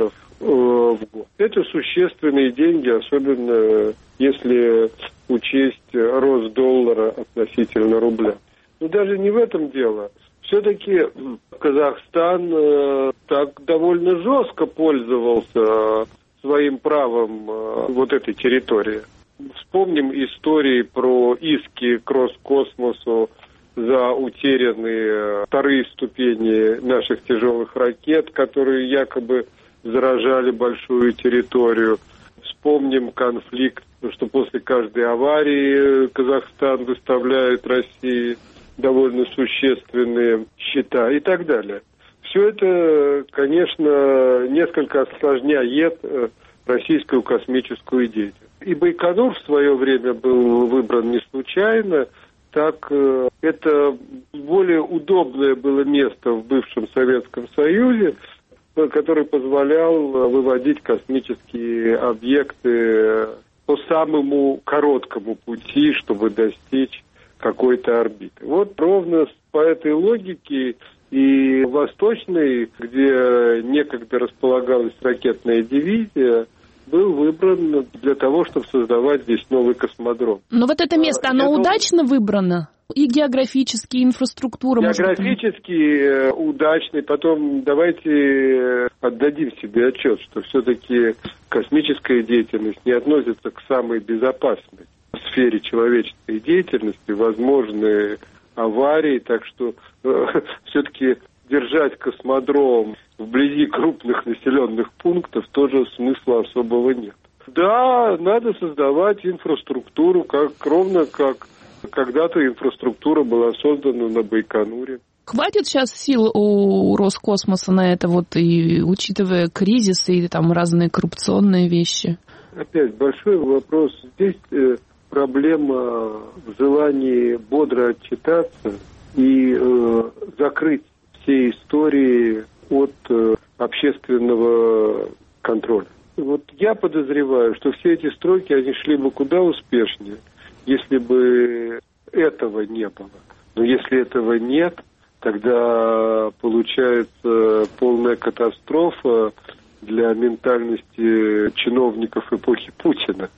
в год. Это существенные деньги, особенно если учесть рост доллара относительно рубля. Но даже не в этом дело. Все-таки Казахстан так довольно жестко пользовался своим правом вот этой территории. Вспомним истории про иски к Роскосмосу за утерянные вторые ступени наших тяжелых ракет, которые якобы заражали большую территорию. Вспомним конфликт, что после каждой аварии Казахстан выставляет России довольно существенные счета и так далее. Все это, конечно, несколько осложняет российскую космическую деятельность. И Байконур в свое время был выбран не случайно, так это более удобное было место в бывшем Советском Союзе, который позволял выводить космические объекты по самому короткому пути, чтобы достичь какой-то орбиты. Вот ровно по этой логике и Восточный, где некогда располагалась ракетная дивизия, был выбран для того, чтобы создавать здесь новый космодром. Но вот это место, оно удачно выбрано? И географически, и инфраструктура. Географически удачный. Потом давайте отдадим себе отчет, что все-таки космическая деятельность не относится к самой безопасной сфере человеческой деятельности, возможны аварии, так что все-таки держать космодром вблизи крупных населенных пунктов тоже смысла особого нет. Да, надо создавать инфраструктуру, ровно как когда-то инфраструктура была создана на Байконуре. Хватит сейчас сил у Роскосмоса на это, и учитывая кризис и там разные коррупционные вещи? Опять большой вопрос. Здесь проблема в желании бодро отчитаться и закрыть все истории от общественного контроля. Вот я подозреваю, что все эти стройки, они шли бы куда успешнее, если бы этого не было. Но если этого нет, тогда получается полная катастрофа для ментальности чиновников эпохи Путина.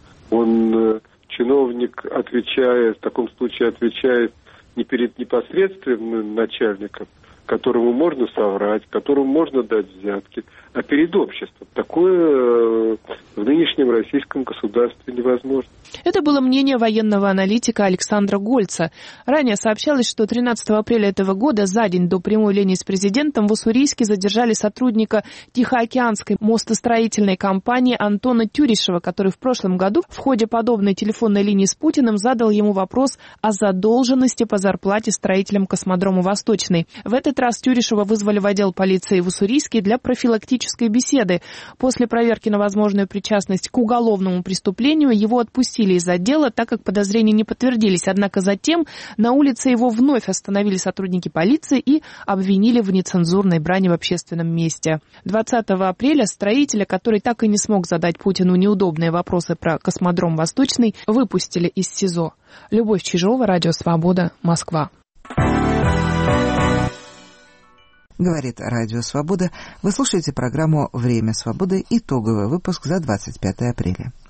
Чиновник в таком случае отвечает не перед непосредственным начальником, которому можно соврать, которому можно дать взятки, а перед обществом. Такое в нынешнем российском государстве невозможно. Это было мнение военного аналитика Александра Гольца. Ранее сообщалось, что 13 апреля этого года, за день до прямой линии с президентом, в Уссурийске задержали сотрудника Тихоокеанской мостостроительной компании Антона Тюришева, который в прошлом году в ходе подобной телефонной линии с Путиным задал ему вопрос о задолженности по зарплате строителям космодрома «Восточный». В этот раз Тюришева вызвали в отдел полиции в Уссурийске для профилактической беседы. После проверки на возможную причастность к уголовному преступлению его отпустили из отдела, так как подозрения не подтвердились. Однако затем на улице его вновь остановили сотрудники полиции и обвинили в нецензурной брани в общественном месте. 20 апреля строителя, который так и не смог задать Путину неудобные вопросы про космодром «Восточный», выпустили из СИЗО. Любовь Чижова, Радио Свобода, Москва. Говорит Радио Свобода. Вы слушаете программу «Время свободы». Итоговый выпуск за 25 апреля.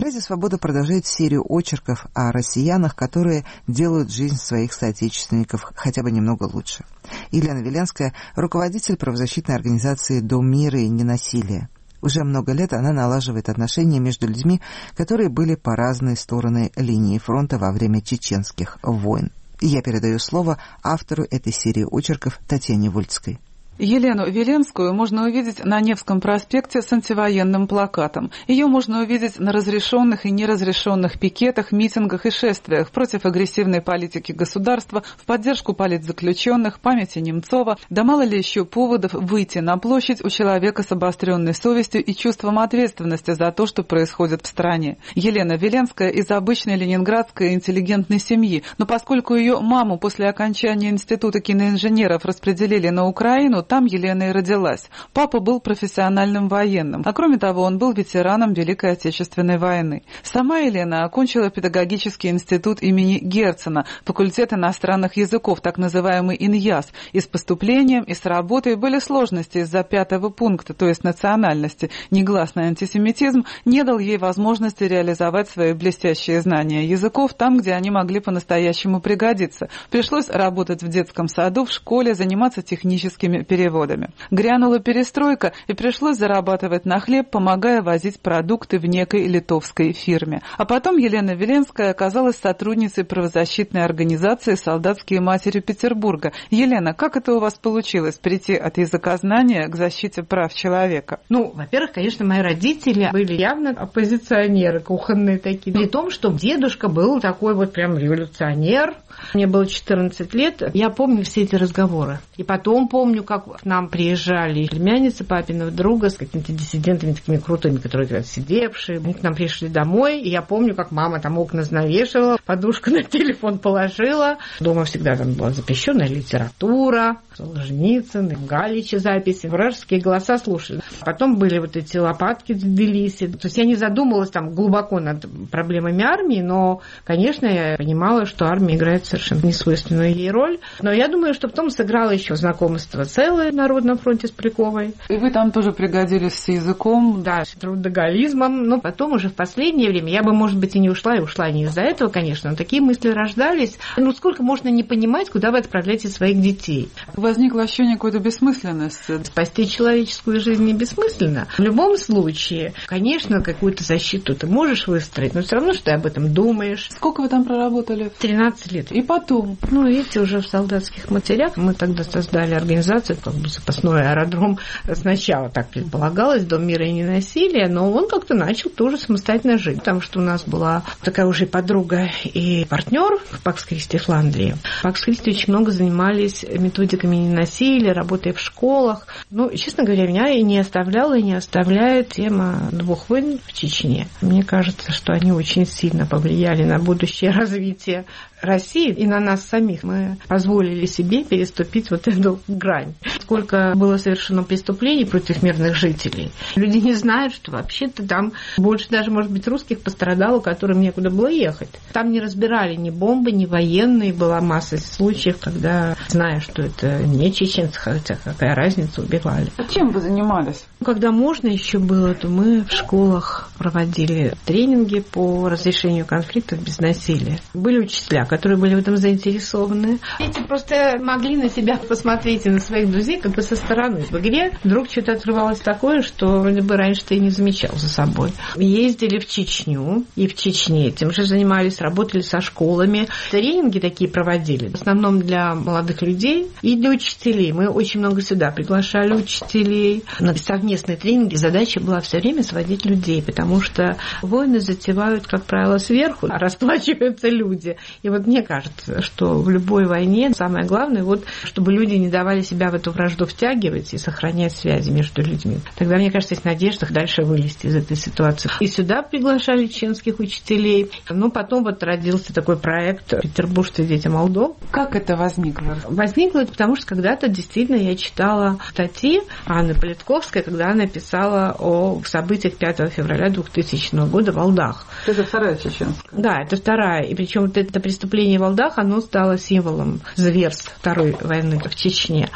Радио «Свобода» продолжает серию очерков о россиянах, которые делают жизнь своих соотечественников хотя бы немного лучше. Елена Веленская – руководитель правозащитной организации «Дом мира и ненасилия». Уже много лет она налаживает отношения между людьми, которые были по разные стороны линии фронта во время чеченских войн. Я передаю слово автору этой серии очерков Татьяне Вольцкой. Елену Веленскую можно увидеть на Невском проспекте с антивоенным плакатом. Ее можно увидеть на разрешенных и неразрешенных пикетах, митингах и шествиях против агрессивной политики государства, в поддержку политзаключенных, памяти Немцова. Да мало ли еще поводов выйти на площадь у человека с обостренной совестью и чувством ответственности за то, что происходит в стране. Елена Веленская из обычной ленинградской интеллигентной семьи, но поскольку ее маму после окончания Института киноинженеров распределили на Украину, там Елена и родилась. Папа был профессиональным военным, а кроме того, он был ветераном Великой Отечественной войны. Сама Елена окончила педагогический институт имени Герцена, факультет иностранных языков, так называемый ИНЯС, и с поступлением, и с работой были сложности из-за 5-го пункта, то есть национальности. Негласный антисемитизм не дал ей возможности реализовать свои блестящие знания языков там, где они могли по-настоящему пригодиться. Пришлось работать в детском саду, в школе, заниматься техническими переводами. Грянула перестройка, и пришлось зарабатывать на хлеб, помогая возить продукты в некой литовской фирме. А потом Елена Веленская оказалась сотрудницей правозащитной организации «Солдатские матери Петербурга». Елена, как это у вас получилось прийти от языкознания к защите прав человека? Во-первых, конечно, мои родители были явно оппозиционеры, кухонные такие. При том, что дедушка был такой вот прям революционер. Мне было 14 лет. Я помню все эти разговоры. И потом помню, как к нам приезжали племянницы папиного друга с какими-то диссидентами такими крутыми, которые сидевшие. Они к нам пришли домой, и я помню, как мама там окна занавешивала, подушку на телефон положила. Дома всегда там была запрещенная литература, Солженицын, Галича записи, вражеские голоса слушали. Потом были вот эти лопатки в Тбилиси. То есть я не задумывалась там глубоко над проблемами армии, но, конечно, я понимала, что армия играет совершенно несвойственную ей роль. Но я думаю, что потом сыграло еще знакомство целое в Народном фронте с Поляковой. И вы там тоже пригодились с языком? Да, с трудоголизмом. Но потом уже в последнее время я бы, может быть, и не ушла не из-за этого, конечно, но такие мысли рождались. Сколько можно не понимать, куда вы отправляете своих детей? Возникло ощущение какой-то бессмысленности. Спасти человеческую жизнь не бессмысленно. В любом случае, конечно, какую-то защиту ты можешь выстроить, но все равно, что ты об этом думаешь. Сколько вы там проработали? 13 лет. И потом? Видите, уже в солдатских матерях мы тогда создали организацию, запасной аэродром. Сначала так предполагалось, Дом мира и ненасилия, но он как-то начал тоже самостоятельно жить. Потому что у нас была такая уже подруга и партнер в Пакс Кристи Фландрии. В Пакс Кристи очень много занимались методиками ненасилия, работая в школах. Честно говоря, меня и не оставляла, и не оставляет тема 2 войн в Чечне. Мне кажется, что они очень сильно повлияли на будущее развитие России и на нас самих. Мы позволили себе переступить вот эту грань. Сколько было совершено преступлений против мирных жителей. Люди не знают, что вообще-то там больше даже, может быть, русских пострадало, которым некуда было ехать. Там не разбирали ни бомбы, ни военные. Была масса случаев, когда, зная, что это не чеченцы, хотя какая разница, убивали. А чем вы занимались? Когда можно еще было, то мы в школах проводили тренинги по разрешению конфликтов без насилия. Были учителя, которые были в этом заинтересованы. Дети просто могли на себя посмотреть и на своих друзей как бы со стороны. В игре вдруг что-то открывалось такое, что вроде бы раньше ты и не замечал за собой. Ездили в Чечню, и в Чечне этим же занимались, работали со школами. Тренинги такие проводили, в основном для молодых людей и для учителей. Мы очень много сюда приглашали учителей. На совместные тренинги задача была все время сводить людей, потому что войны затевают, как правило, сверху, а расплачиваются люди. И вот мне кажется, что в любой войне самое главное, чтобы люди не давали себя в эту вражду втягивать и сохранять связи между людьми. Тогда, мне кажется, есть надежда дальше вылезти из этой ситуации. И сюда приглашали чеченских учителей. Потом родился такой проект «Петербуржцы, дети Молдов». Как это возникло? Возникло это потому, что когда-то действительно я читала статьи Анны Политковской, когда она писала о событиях 5 февраля 2000 года в Алдах. Это вторая чеченская? Да, это вторая. И причем это преступление в Алдах, оно стало символом зверств Второй войны в Чечне. Там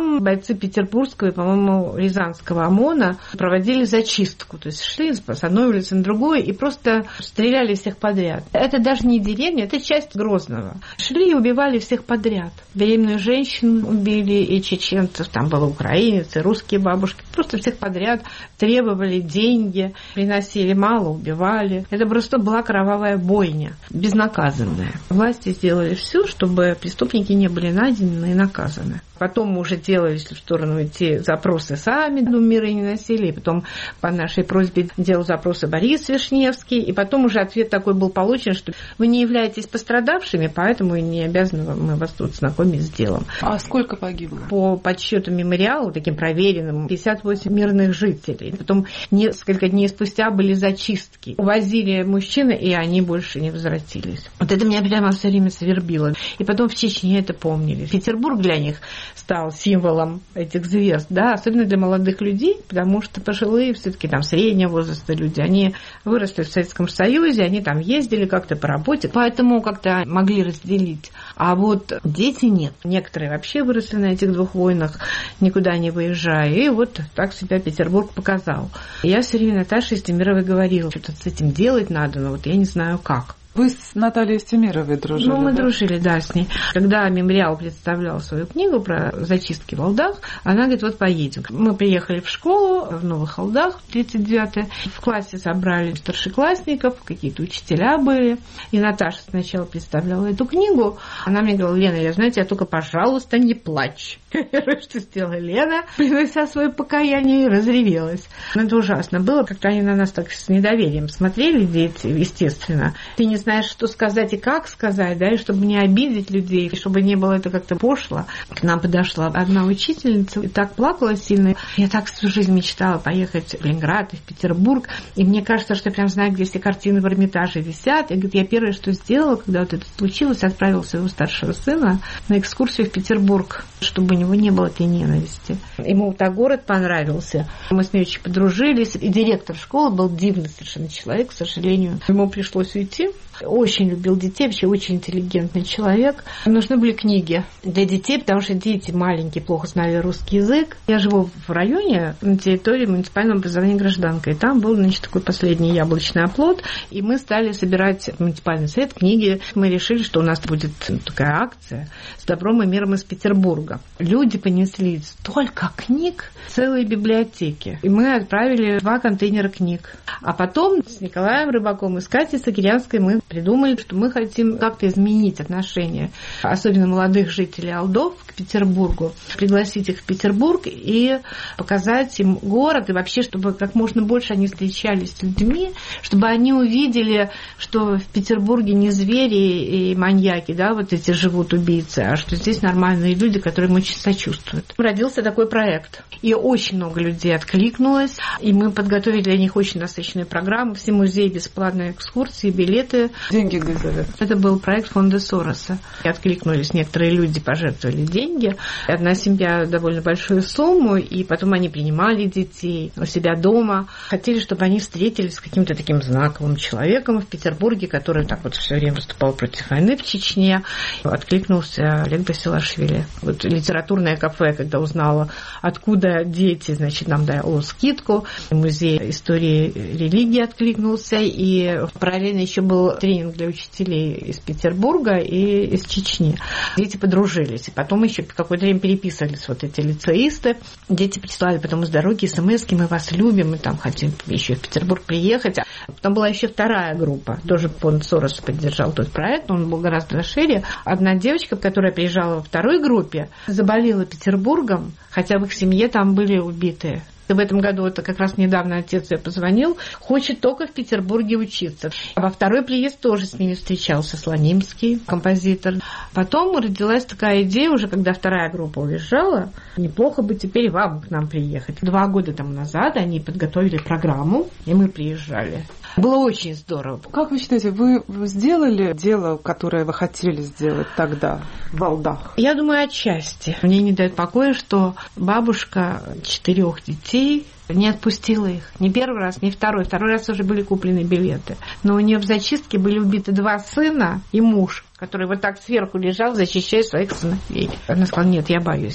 там бойцы петербургского и, по-моему, рязанского ОМОНа проводили зачистку. То есть шли с одной улицы на другую и просто стреляли всех подряд. Это даже не деревня, это часть Грозного. Шли и убивали всех подряд. Беременную женщину убили, и чеченцев, там было украинец, и русские бабушки. Просто всех подряд требовали деньги, приносили мало, убивали. Это просто была кровавая бойня, безнаказанная. Власти сделали все, чтобы преступники не были найдены и наказаны. Потом мы уже делали в сторону эти запросы сами, Дом мира и ненасилия, потом по нашей просьбе делал запросы Борис Вишневский, и потом уже ответ такой был получен, что вы не являетесь пострадавшими, поэтому и не обязаны мы вас тут знакомить с делом. А сколько погибло? По подсчету мемориала, таким проверенным, 58 мирных жителей. Потом несколько дней спустя были зачистки. Увозили мужчин, и они больше не возвратились. Вот это меня прямо все время свербило. И потом в Чечне это помнили. Петербург для них стал символом этих зверств, да, особенно для молодых людей, потому что пожилые, все-таки там среднего возраста люди, они выросли в Советском Союзе, они там ездили как-то по работе, поэтому как-то могли разделить. А вот дети нет. Некоторые вообще выросли на этих двух войнах, никуда не выезжая. И вот так себя Петербург показал. Я все время Наташе Истемировой говорила, что-то с этим делать надо, но вот я не знаю как. Вы с Натальей Истемировой дружили? Ну, мы дружили, да, с ней. Когда мемориал представлял свою книгу про зачистки в Алдах, она говорит, вот поедем. Мы приехали в школу в Новых Алдах, 39-е. В классе собрали старшеклассников, какие-то учителя были. И Наташа сначала представляла эту книгу. Она мне говорила, Лена, я знаю тебя, только, пожалуйста, не плачь. Что сделала Лена, принося свое покаяние, и разревелась. Но это ужасно было, как-то они на нас так с недоверием смотрели, дети, естественно. Ты не знаешь, что сказать и как сказать, да, и чтобы не обидеть людей, и чтобы не было это как-то пошло. К нам подошла одна учительница и так плакала сильно. Я так всю жизнь мечтала поехать в Ленинград и в Петербург, и мне кажется, что я прям знаю, где все картины в Эрмитаже висят. И говорит, я первое, что сделала, когда вот это случилось, отправила своего старшего сына на экскурсию в Петербург, чтобы у него не было этой ненависти. Ему так город понравился. Мы с ней очень подружились. И директор школы был дивный совершенно человек, к сожалению. Ему пришлось уйти. Очень любил детей, вообще очень интеллигентный человек. Нужны были книги для детей, потому что дети маленькие, плохо знали русский язык. Я живу в районе на территории муниципального образования «Гражданка». И там был, значит, такой последний яблочный оплот. И мы стали собирать в муниципальный совет книги. Мы решили, что у нас будет такая акция с добром и миром из Петербурга. Люди понесли столько книг, целые библиотеки. И мы отправили 2 контейнера книг. А потом с Николаем Рыбаком и с Катей Сакирянской мы придумали, что мы хотим как-то изменить отношение, особенно молодых жителей Алдов, к Петербургу, пригласить их в Петербург и показать им город, и вообще, чтобы как можно больше они встречались с людьми, чтобы они увидели, что в Петербурге не звери и маньяки, да, вот эти живут убийцы, а что здесь нормальные люди, которые им очень сочувствуют. Родился такой проект, и очень много людей откликнулось, и мы подготовили для них очень насыщенную программу, все музеи, бесплатные экскурсии, билеты. Деньги где взяли? Это был проект фонда Сороса. И откликнулись некоторые люди, пожертвовали деньги. Одна семья довольно большую сумму, и потом они принимали детей у себя дома. Хотели, чтобы они встретились с каким-то таким знаковым человеком в Петербурге, который так вот все время выступал против войны в Чечне. Откликнулся Олег Басилашвили. Вот литературное кафе, когда узнала, откуда дети, значит, нам дало скидку. Музей истории религии откликнулся, и параллельно еще был тренинг для учителей из Петербурга и из Чечни. Дети подружились. И потом еще какое-то время переписывались вот эти лицеисты. Дети прислали потом из дороги смс-ки, мы вас любим, мы там хотим еще в Петербург приехать. Потом была еще вторая группа. Тоже фонд Сороса поддержал тот проект, он был гораздо шире. Одна девочка, которая приезжала во второй группе, заболела Петербургом, хотя в их семье там были убитые. В этом году, это как раз недавно отец ей позвонил, хочет только в Петербурге учиться. А во второй приезд тоже с ними встречался Слонимский, композитор. Потом родилась такая идея, уже когда вторая группа уезжала, неплохо бы теперь вам к нам приехать. 2 года тому назад они подготовили программу, и мы приезжали. Было очень здорово. Как вы считаете, вы сделали дело, которое вы хотели сделать тогда в Алдах? Я думаю, отчасти. Мне не дает покоя, что бабушка 4 детей не отпустила их. Не первый раз, не второй. Второй раз уже были куплены билеты. Но у нее в зачистке были убиты 2 сына и муж, который вот так сверху лежал, защищая своих сыновей. Она сказала, нет, я боюсь.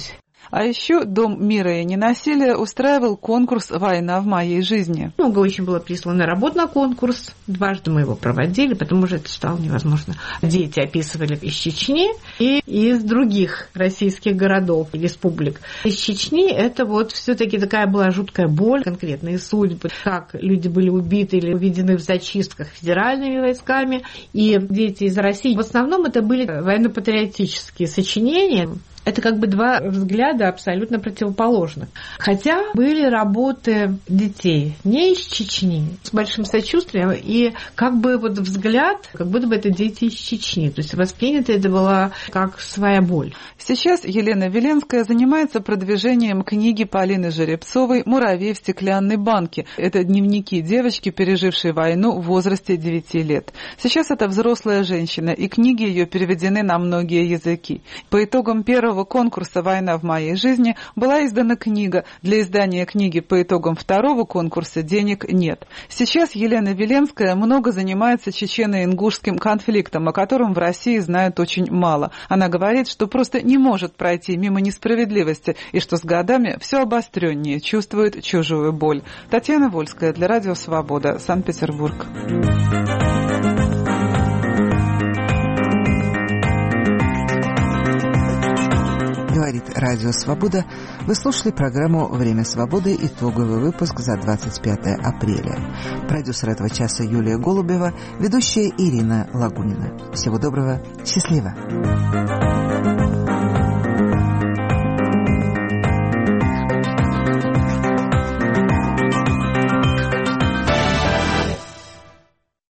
А еще Дом мира и ненасилия устраивал конкурс «Война в моей жизни». Много очень было прислано работ на конкурс. Дважды мы его проводили, потому что это стало невозможно. Дети описывали из Чечни и из других российских городов и республик. Из Чечни это вот все-таки такая была жуткая боль, конкретные судьбы, как люди были убиты или уведены в зачистках федеральными войсками. И дети из России, в основном это были военно-патриотические сочинения. Это как бы два взгляда абсолютно противоположных. Хотя были работы детей не из Чечни, с большим сочувствием, и как бы вот взгляд, как будто бы это дети из Чечни. То есть воспринято это было как своя боль. Сейчас Елена Веленская занимается продвижением книги Полины Жеребцовой «Муравей в стеклянной банке». Это дневники девочки, пережившей войну в возрасте 9 лет. Сейчас это взрослая женщина, и книги ее переведены на многие языки. По итогам первого конкурса «Война в моей жизни» была издана книга. Для издания книги по итогам второго конкурса денег нет. Сейчас Елена Веленская много занимается чечено-ингушским конфликтом, о котором в России знают очень мало. Она говорит, что просто не может пройти мимо несправедливости и что с годами все обостреннее чувствует чужую боль. Татьяна Вольская для Радио Свобода, Санкт-Петербург. Говорит Радио Свобода. Вы слушали программу «Время свободы», итоговый выпуск за 25 апреля. Продюсер этого часа Юлия Голубева, ведущая Ирина Лагунина. Всего доброго, счастливо.